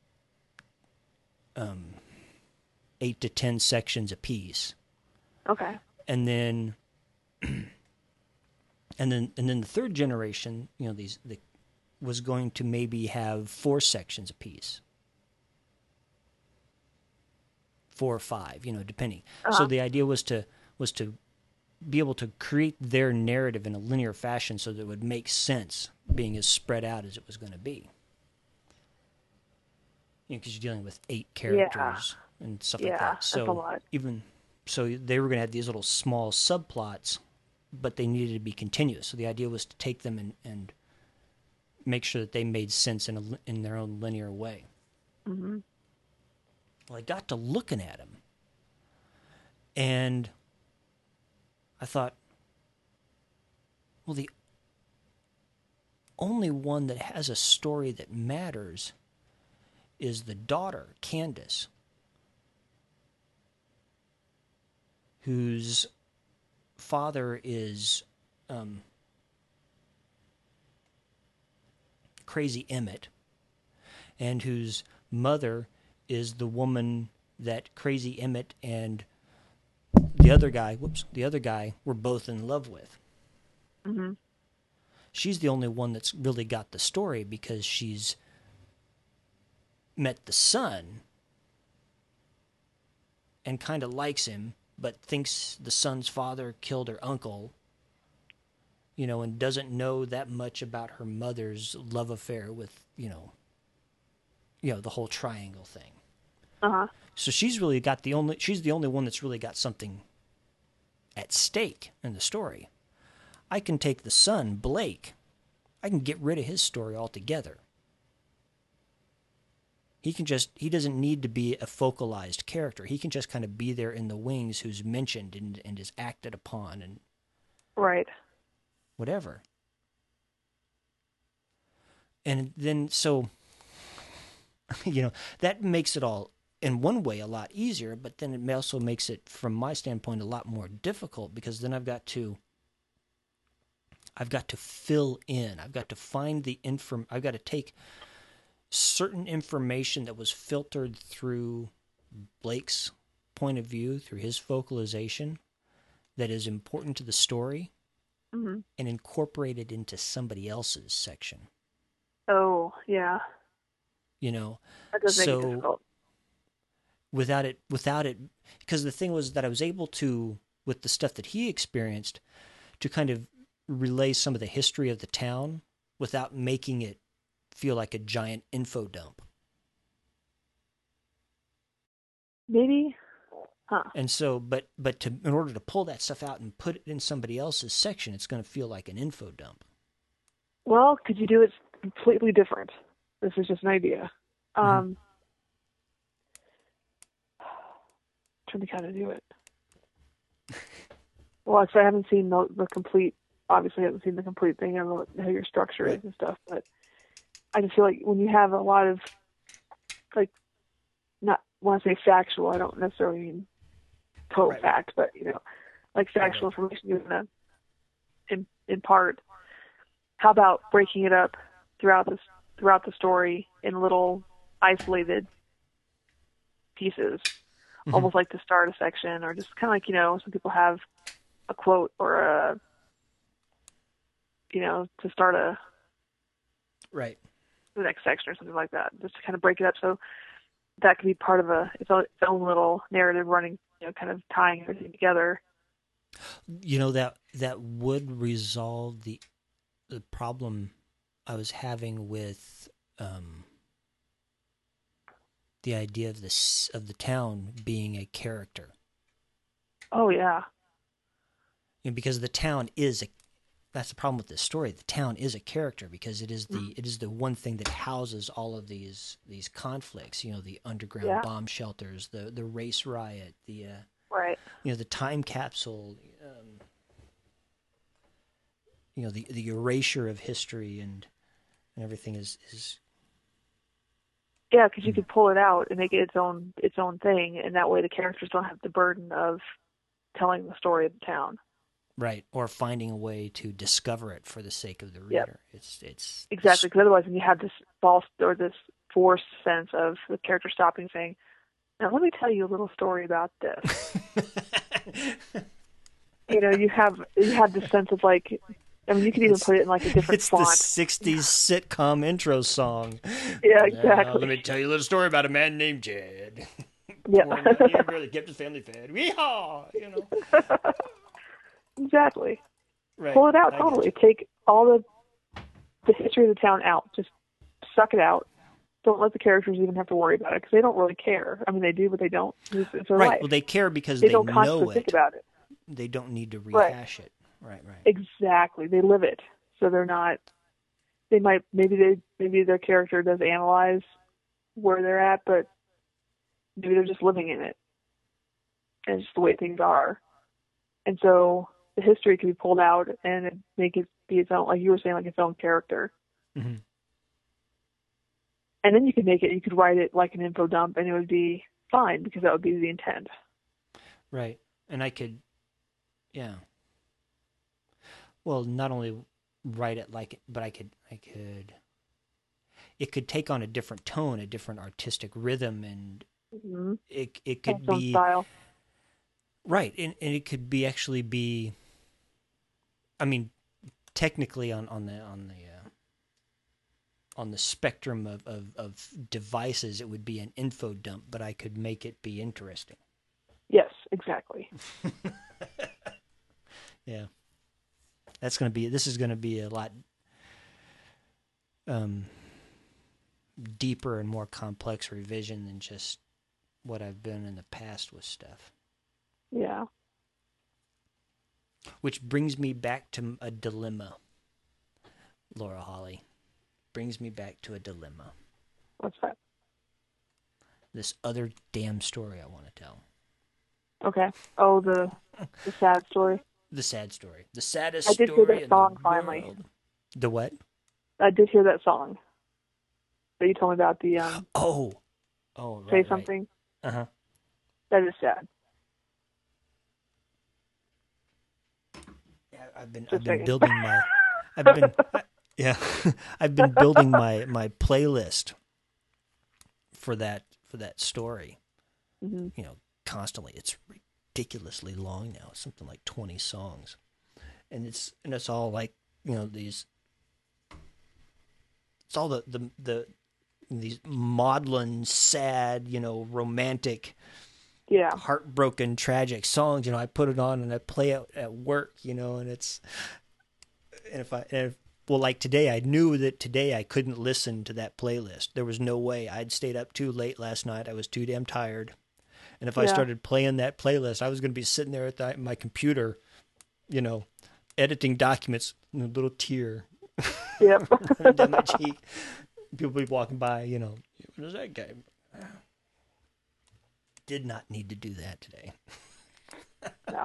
um, eight to ten sections apiece. Okay. And then, and then, and then the third generation, you know, these the was going to maybe have four sections apiece. Four or five, you know, depending. Uh-huh. So the idea was to was to be able to create their narrative in a linear fashion so that it would make sense, being as spread out as it was going to be. You know, because you're dealing with eight characters Yeah. and stuff Yeah, like that. that's So a lot. even so, they were going to have these little small subplots, but they needed to be continuous. So the idea was to take them and, and make sure that they made sense in a, in their own linear way. Mm-hmm. Well, I got to looking at them, and I thought, well, the only one that has a story that matters is the daughter, Candace, whose father is um, Crazy Emmett, and whose mother is the woman that Crazy Emmett and the other guy, whoops, the other guy were both in love with. Mm-hmm. She's the only one that's really got the story because she's met the son and kind of likes him, but thinks the son's father killed her uncle, you know, and doesn't know that much about her mother's love affair with, you know, you know, the whole triangle thing. Uh-huh. So she's really got the only, she's the only one that's really got something at stake in the story. I can take the son, Blake, I can get rid of his story altogether. He can just, he doesn't need to be a focalized character. He can just kind of be there in the wings who's mentioned and, and is acted upon and Right. whatever. And then, so, you know, that makes it all, in one way, a lot easier, but then it also makes it, from my standpoint, a lot more difficult because then I've got to I've got to fill in. I've got to find the inform. I've got to take certain information that was filtered through Blake's point of view, through his vocalization, that is important to the story, mm-hmm. and incorporate it into somebody else's section. Oh, yeah. You know, that does so make it difficult. without it, without it, because the thing was that I was able to, with the stuff that he experienced, to kind of relay some of the history of the town without making it feel like a giant info dump. Maybe, huh? And so, but but to in order to pull that stuff out and put it in somebody else's section, it's going to feel like an info dump. Well, could you do it completely different? This is just an idea. Um, Mm-hmm. trying to kind of do it. Well, so I haven't seen the, the complete. Obviously, I haven't seen the complete thing. I don't know how your structure Right. is and stuff, but I just feel like when you have a lot of, like, not when I say factual, I don't necessarily mean total Right. fact, but you know, like factual Right. information you're gonna in, impart. How about breaking it up throughout this throughout the story in little isolated pieces, Mm-hmm. almost like to start a section, or just kind of like, you know, some people have a quote or a, you know, to start a Right. the next section or something like that, just to kind of break it up so that could be part of a its own, its own little narrative running, you know, kind of tying everything together. You know, that that would resolve the the problem I was having with um, the idea of this of the town being a character. Oh yeah. You know, because the town is a that's the problem with this story. The town is a character because it is the Mm-hmm. it is the one thing that houses all of these these conflicts. You know, the underground Yeah. bomb shelters, the the race riot, the uh, Right. you know, the time capsule. Um, you know, the the erasure of history and and everything is is Yeah, because you could pull it out and make it its own its own thing, and that way the characters don't have the burden of telling the story of the town. right, or finding a way to discover it for the sake of the reader. Yep. It's it's Exactly, because otherwise, when you have this false or this forced sense of the character stopping, saying, "Now let me tell you a little story about this," you know, you have you have this sense of like, I mean, you could even It's- put it in like a different it's font. the sixties sitcom intro song. Yeah, Now, exactly. let me tell you a little story about a man named Jed. Yeah. Poor mountaineer that kept his family fed. Weehaw! You know. Exactly. Right. Pull it out I totally. gotcha. Take all the the history of the town out. Just suck it out. Don't let the characters even have to worry about it because they don't really care. I mean, they do, but they don't. It's, it's their Right. life. Well, they care because They they don't know constantly it. think about it. They don't need to Right. rehash it. Right. Right. Exactly. They live it, so they're not. They might maybe they maybe their character does analyze where they're at, but maybe they're just living in it, and it's just the way things are. And so the history can be pulled out and it make it be its own, like you were saying, like its own character. Mm-hmm. And then you could make it. You could write it like an info dump, and it would be fine because that would be the intent. Right. And I could, yeah. Well, not only write it like it, but I could, I could, it could take on a different tone, a different artistic rhythm, and Mm-hmm. it it could Its own be style. right, and, and it could be actually be. I mean, technically on on the on the uh, on the spectrum of, of of devices, it would be an info dump, but I could make it be interesting. Yes, exactly. Yeah. That's going to be, this is going to be a lot um, deeper and more complex revision than just what I've been in the past with stuff. Yeah. Which brings me back to a dilemma, Laura Holly. Brings me back to a dilemma. What's that? This other damn story I want to tell. Okay. Oh, the the sad story. The sad story. The saddest I did hear story that in song the finally. world. The what? I did hear that song that you told me about. The um, Oh. Oh, right, say right. something. Uh-huh. That is sad. Yeah, I've been Just I've been saying. building my I've been, I, yeah, I've been building my, my playlist for that, for that story, Mm-hmm. you know, constantly. It's ridiculously long now. It's something like twenty songs. And it's, and it's all like, you know, these, it's all the, the, the, these maudlin, sad, you know, romantic, Yeah. heartbroken, tragic songs. You know, I put it on and I play it at work, you know, and it's, and if I, and if, well, like today, I knew that today I couldn't listen to that playlist. There was no way. I'd stayed up too late last night. I was too damn tired. And if I Yeah. started playing that playlist, I was going to be sitting there at the, my computer, you know, editing documents, and a little tear Yep. running down my cheek. People be walking by, you know, what is that guy? Did not need to do that today. No.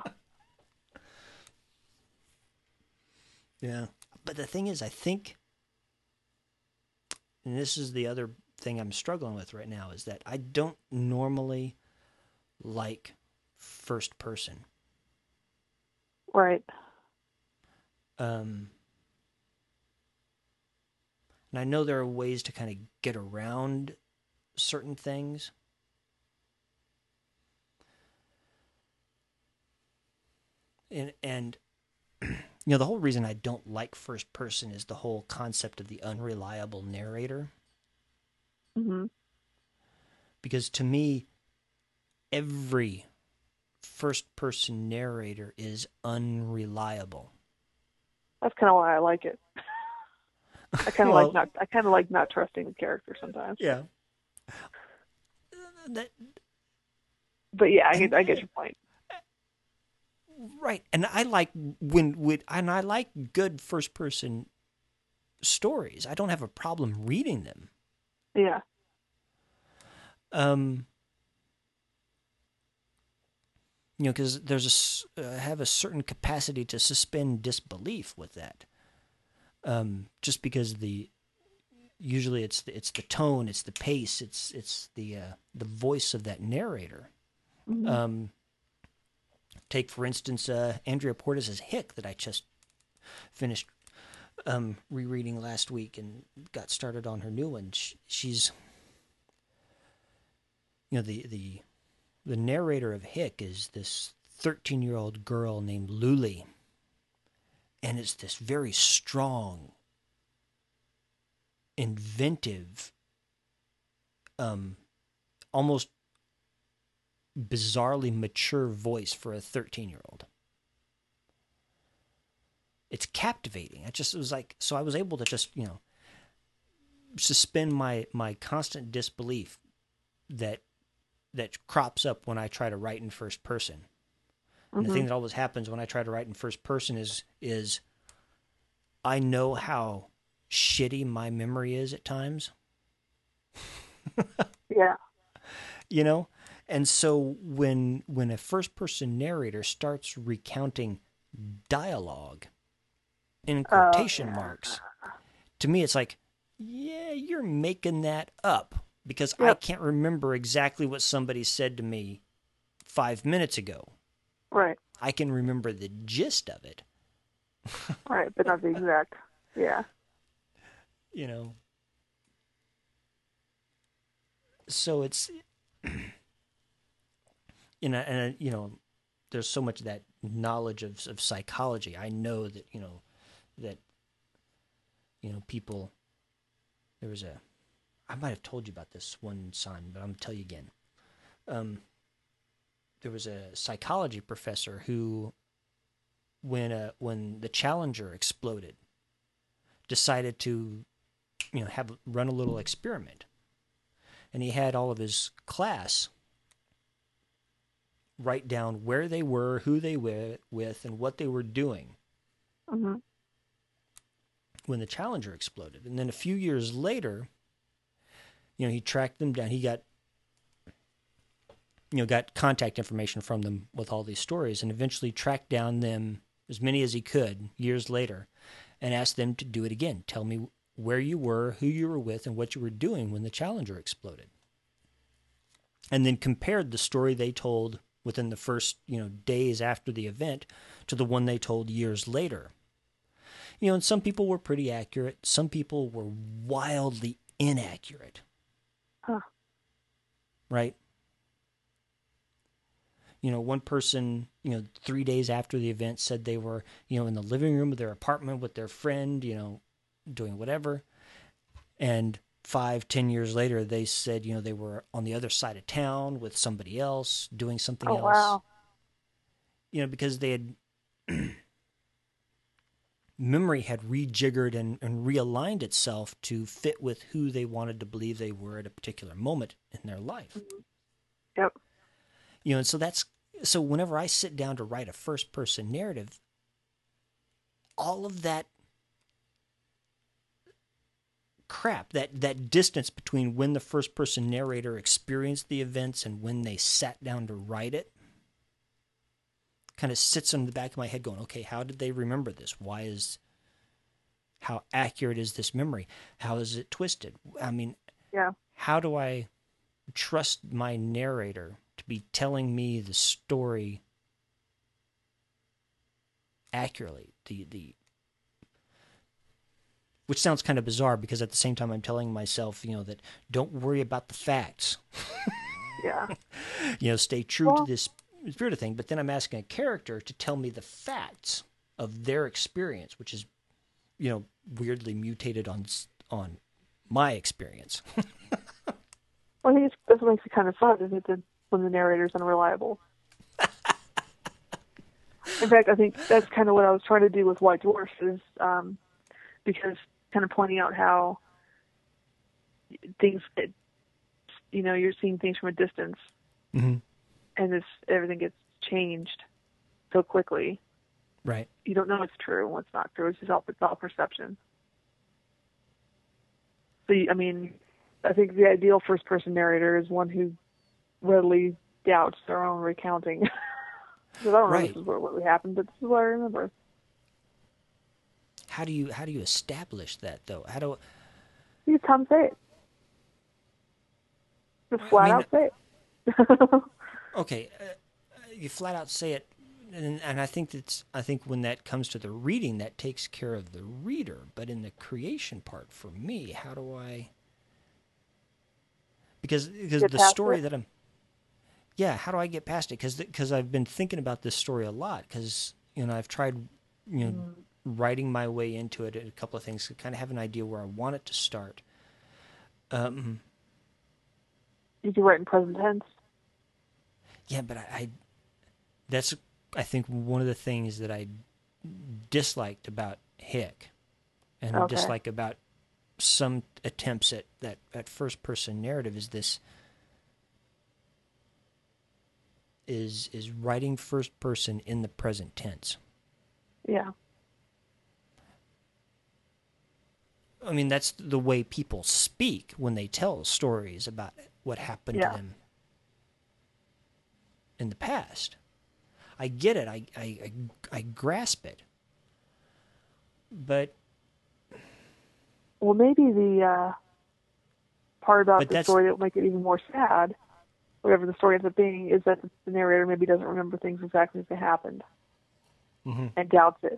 Yeah. But the thing is, I think, and this is the other thing I'm struggling with right now, is that I don't normally like first person. Right. Um, and I know there are ways to kind of get around certain things. And, and you know, the whole reason I don't like first person is the whole concept of the unreliable narrator. Mm-hmm. Because to me, every first person narrator is unreliable. That's kind of why I like it. I kind of Well, like not. I kind of like not trusting the character sometimes. Yeah. That, But yeah, I and, get. I get your point. right. And I like when, when and I like good first person stories. I don't have a problem reading them. Yeah. Um, you know, because there's a uh, have a certain capacity to suspend disbelief with that. Um, just because the usually it's the, it's the tone, it's the pace, it's it's the uh, the voice of that narrator. Mm-hmm. Um, take for instance uh, Andrea Portis's Hick that I just finished um, rereading last week and got started on her new one. She, she's you know the the the narrator of Hick is this thirteen-year-old girl named Luli, and it's this very strong, inventive, um, almost bizarrely mature voice for a thirteen-year-old. It's captivating. I just it was like so I was able to just you know suspend my my constant disbelief that that crops up when I try to write in first person. And Mm-hmm. the thing that always happens when I try to write in first person is is I know how shitty my memory is at times. Yeah. You know? And so when when a first person narrator starts recounting dialogue in quotation Oh, yeah. marks, to me it's like, yeah, you're making that up because Yep. I can't remember exactly what somebody said to me five minutes ago. Right. I can remember the gist of it. Right, but not the exact. Yeah. You know. So it's you know, and you know, there's so much of that knowledge of of psychology. I know that you know that you know people. There was a, I might have told you about this one, son, but I'm gonna tell you again. Um, there was a psychology professor who, when uh, when the Challenger exploded, decided to, you know, have run a little experiment, and he had all of his class write down where they were, who they were with, and what they were doing Mm-hmm. when the Challenger exploded. And then a few years later, you know, he tracked them down. He got, you know, got contact information from them with all these stories, and eventually tracked down them as many as he could years later, and asked them to do it again. Tell me where you were, who you were with, and what you were doing when the Challenger exploded. And then compared the story they told within the first, you know, days after the event to the one they told years later. You know, and some people were pretty accurate. Some people were wildly inaccurate. Huh. Right? You know, one person, you know, three days after the event said they were, you know, in the living room of their apartment with their friend, you know, doing whatever. And five, ten years later, they said, you know, they were on the other side of town with somebody else doing something Oh, else. wow. You know, because they had memory had rejiggered and, and realigned itself to fit with who they wanted to believe they were at a particular moment in their life. Mm-hmm. Yep. You know, and so that's so whenever I sit down to write a first person narrative, all of that crap, that, that distance between when the first person narrator experienced the events and when they sat down to write it, kind of sits in the back of my head going, okay, how did they remember this? Why is, how accurate is this memory? How is it twisted? I mean, yeah. How do I trust my narrator to be telling me the story accurately? The, the, which sounds kind of bizarre because at the same time I'm telling myself, you know, that don't worry about the facts. Yeah. You know, stay true well, to this spirit of thing. But then I'm asking a character to tell me the facts of their experience, which is, you know, weirdly mutated on on my experience. Well, I think it's, that's what makes it kind of fun, isn't it, that when the narrator's unreliable. In fact, I think that's kind of what I was trying to do with White Dwarfs, is um, because kind of pointing out how things, get, you know, you're seeing things from a distance, mm-hmm. and this everything gets changed so quickly. Right. You don't know what's true and what's not true. It's just all, it's all perception. So, you, I mean, I think the ideal first-person narrator is one who readily doubts their own recounting. Because I don't right. know this is what really happened, but this is what I remember. How do you how do you establish that though? How do You just come say it. Just I flat mean, out say it. Okay, uh, you flat out say it, and, and I think that's I think when that comes to the reading, that takes care of the reader. But in the creation part, for me, how do I? Because because Get the past story it. that I'm, yeah, how do I get past it? Because because I've been thinking about this story a lot. Because you know I've tried, you know, mm. writing my way into it. A couple of things to kind of have an idea where I want it to start. Um, you can write in present tense. Yeah, but I, I that's I think one of the things that I disliked about Hick, and Okay. dislike about some attempts at that at first person narrative is this is is writing first person in the present tense. Yeah. I mean, that's the way people speak when they tell stories about what happened yeah. to them in the past. I get it. I I I, I grasp it. But well, maybe the uh, part about the that's, story that will make it even more sad, whatever the story ends up being, is that the narrator maybe doesn't remember things exactly as they happened, mm-hmm. and doubts it.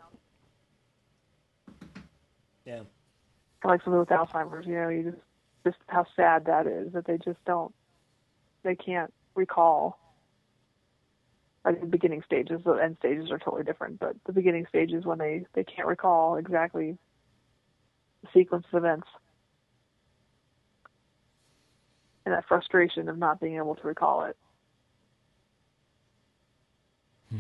Yeah. Kind of like somebody with Alzheimer's, you know, you just just how sad that is that they just don't, they can't recall. Like the beginning stages, the end stages are totally different, but the beginning stages when they, they can't recall exactly the sequence of events. And that frustration of not being able to recall it. Hmm.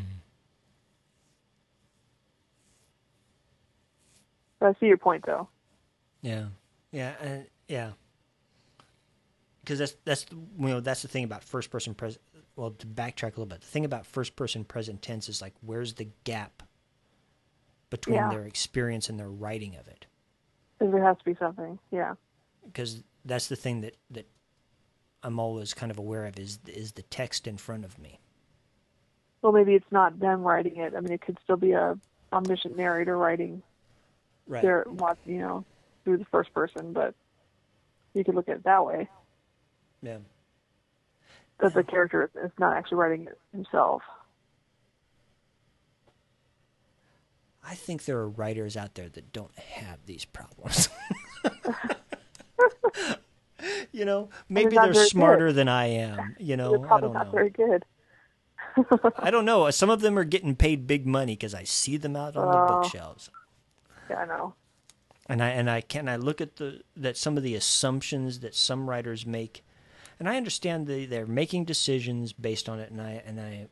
But I see your point, though. Yeah, yeah, uh, yeah. Because that's that's you know that's the thing about first person present. Well, to backtrack a little bit, the thing about first person present tense is like, where's the gap between yeah. their experience and their writing of it? Because there has to be something, yeah. Because that's the thing that, that I'm always kind of aware of is is the text in front of me. Well, maybe it's not them writing it. I mean, it could still be a omniscient narrator writing right. their, you know, through the first person, but you could look at it that way. Yeah. That yeah. the character is not actually writing it himself. I think there are writers out there that don't have these problems. You know, maybe they're they're very smarter good. than I am. You They're know, I probably don't not know. very good. I don't know. Some of them are getting paid big money because I see them out on the Oh, bookshelves. yeah, I know. And I and I can I look at the that some of the assumptions that some writers make, and I understand they they're making decisions based on it, and I and I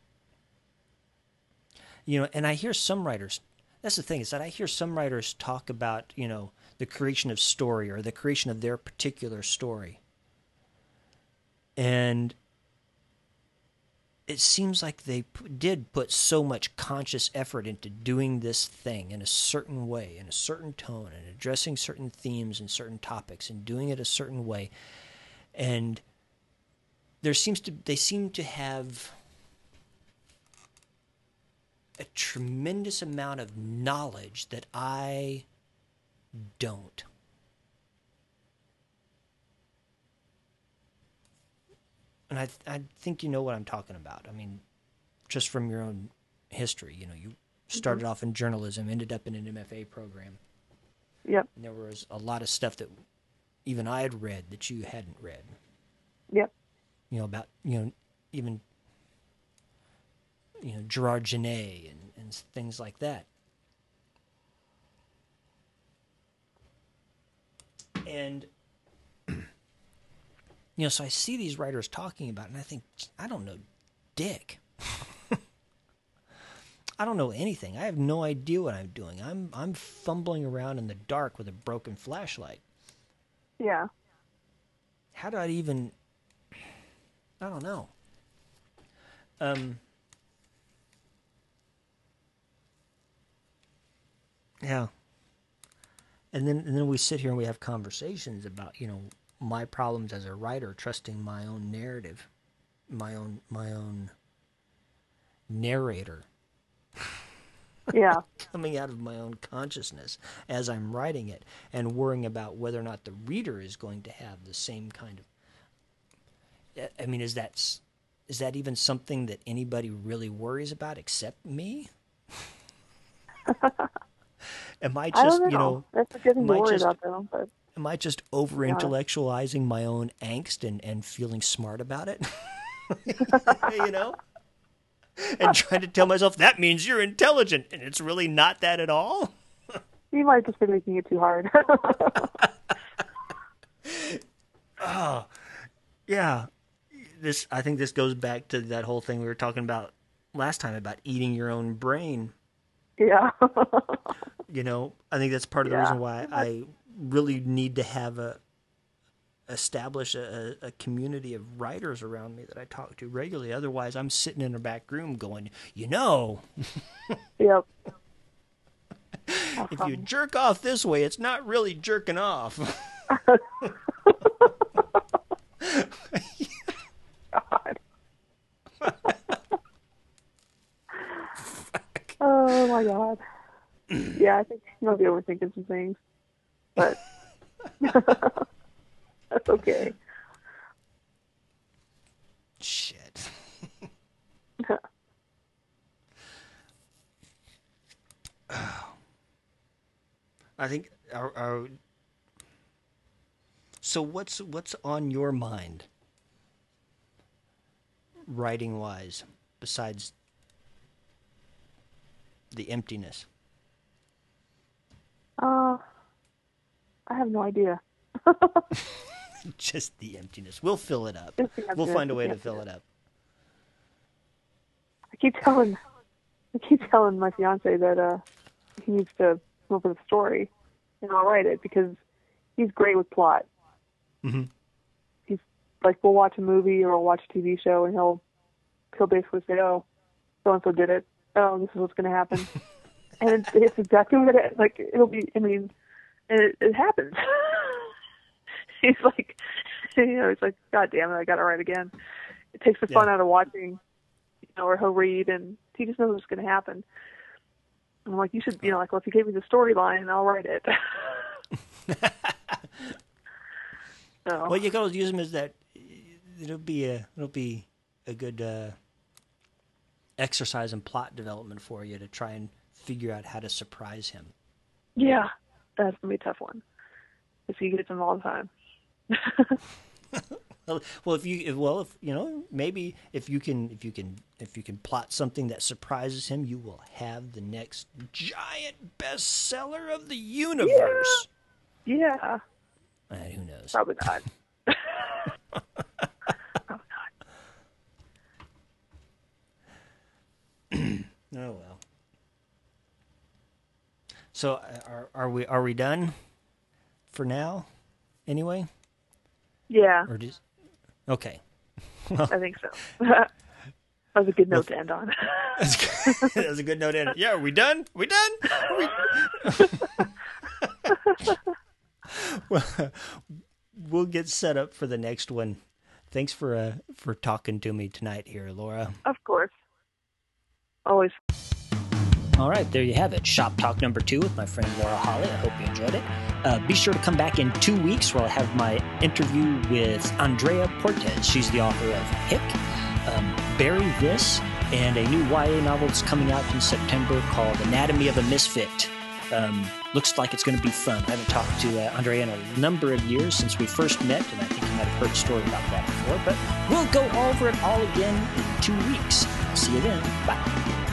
you know, and I hear some writers. That's the thing, is that I hear some writers talk about, you know, the creation of story or the creation of their particular story, and it seems like they p- did put so much conscious effort into doing this thing in a certain way, in a certain tone, and addressing certain themes and certain topics, and doing it a certain way, and there seems to they seem to have a tremendous amount of knowledge that I don't. And I I think you know what I'm talking about. I mean, just from your own history, you know, you started Mm-hmm. off in journalism, ended up in an M F A program, Yep. and there was a lot of stuff that even I had read that you hadn't read. Yep. You know, about, you know, even, you know, Gerard Genet and, and things like that. And, you know, so I see these writers talking about it, and I think, I don't know dick. I don't know anything. I have no idea what I'm doing. I'm I'm fumbling around in the dark with a broken flashlight. Yeah. How do I even? I don't know. Um. Yeah. And then and then we sit here and we have conversations about, you know, my problems as a writer, trusting my own narrative, my own my own narrator Yeah. coming out of my own consciousness as I'm writing it, and worrying about whether or not the reader is going to have the same kind of. I mean, is that is that even something that anybody really worries about except me? Am I I just, don't you know. know, That's a good thing am to I worry just about, though. But am I just over yeah. intellectualizing my own angst and, and feeling smart about it? You know? And trying to tell myself that means you're intelligent, and it's really not that at all. You might just be making it too hard. Oh, yeah. This I think this goes back to that whole thing we were talking about last time about eating your own brain. Yeah. You know, I think that's part of the Yeah. reason why I really need to have a establish a, a community of writers around me that I talk to regularly. Otherwise, I'm sitting in a back room going, you know, Yep. How if you funny. jerk off this way, it's not really jerking off. God. Oh my God. Yeah, I think you might be overthinking some things, but that's okay. Shit. I think our, our so what's what's on your mind writing wise besides the emptiness? Uh, I have no idea. Just the emptiness. We'll fill it up. Just the We'll emptiness, find a just way the to fill it emptiness. up. I keep telling, I keep telling my fiance that uh, he needs to come up with a story, and I'll write it because he's great with plot. Mm-hmm. He's like, we'll watch a movie or we'll watch a T V show, and he'll he'll basically say, "Oh, so and so did it. Oh, this is what's going to happen," and it's, it's exactly what it is. Like it'll be. I mean, and it, it happens. He's like, you know, he's like, God damn it, I got to write again. It takes the fun Yeah. out of watching, you know, or he'll read and he just knows what's going to happen. And I'm like, you should, you know, like, well, if you gave me the storyline, I'll write it. So, Well, you can always use them as that. It'll be a it'll be a good uh, exercise in plot development for you to try and figure out how to surprise him. Yeah, that's gonna be a tough one. If he gets them all the time. Well, if you if, well, if you know, maybe if you can, if you can, if you can plot something that surprises him, you will have the next giant bestseller of the universe. Yeah. yeah. Uh, who knows? Probably not. Probably not. Oh well. So are are we are we done for now? Anyway. Yeah. Or just okay. Well, I think so. That was a good note well, to end on. That was a good note to end. Yeah, are we done? Are we done? Are we... Well, we'll get set up for the next one. Thanks for uh, for talking to me tonight here, Laura. Of course. Always. All right, there you have it. Shop Talk number two with my friend Laura Holly. I hope you enjoyed it. Uh, be sure to come back in two weeks where I'll have my interview with Andrea Portes. She's the author of Hick, um, Bury This, and a new Y A novel that's coming out in September called Anatomy of a Misfit. Um, looks like it's going to be fun. I haven't talked to uh, Andrea in a number of years since we first met, and I think you might have heard a story about that before. But we'll go over it all again in two weeks. See you then. Bye.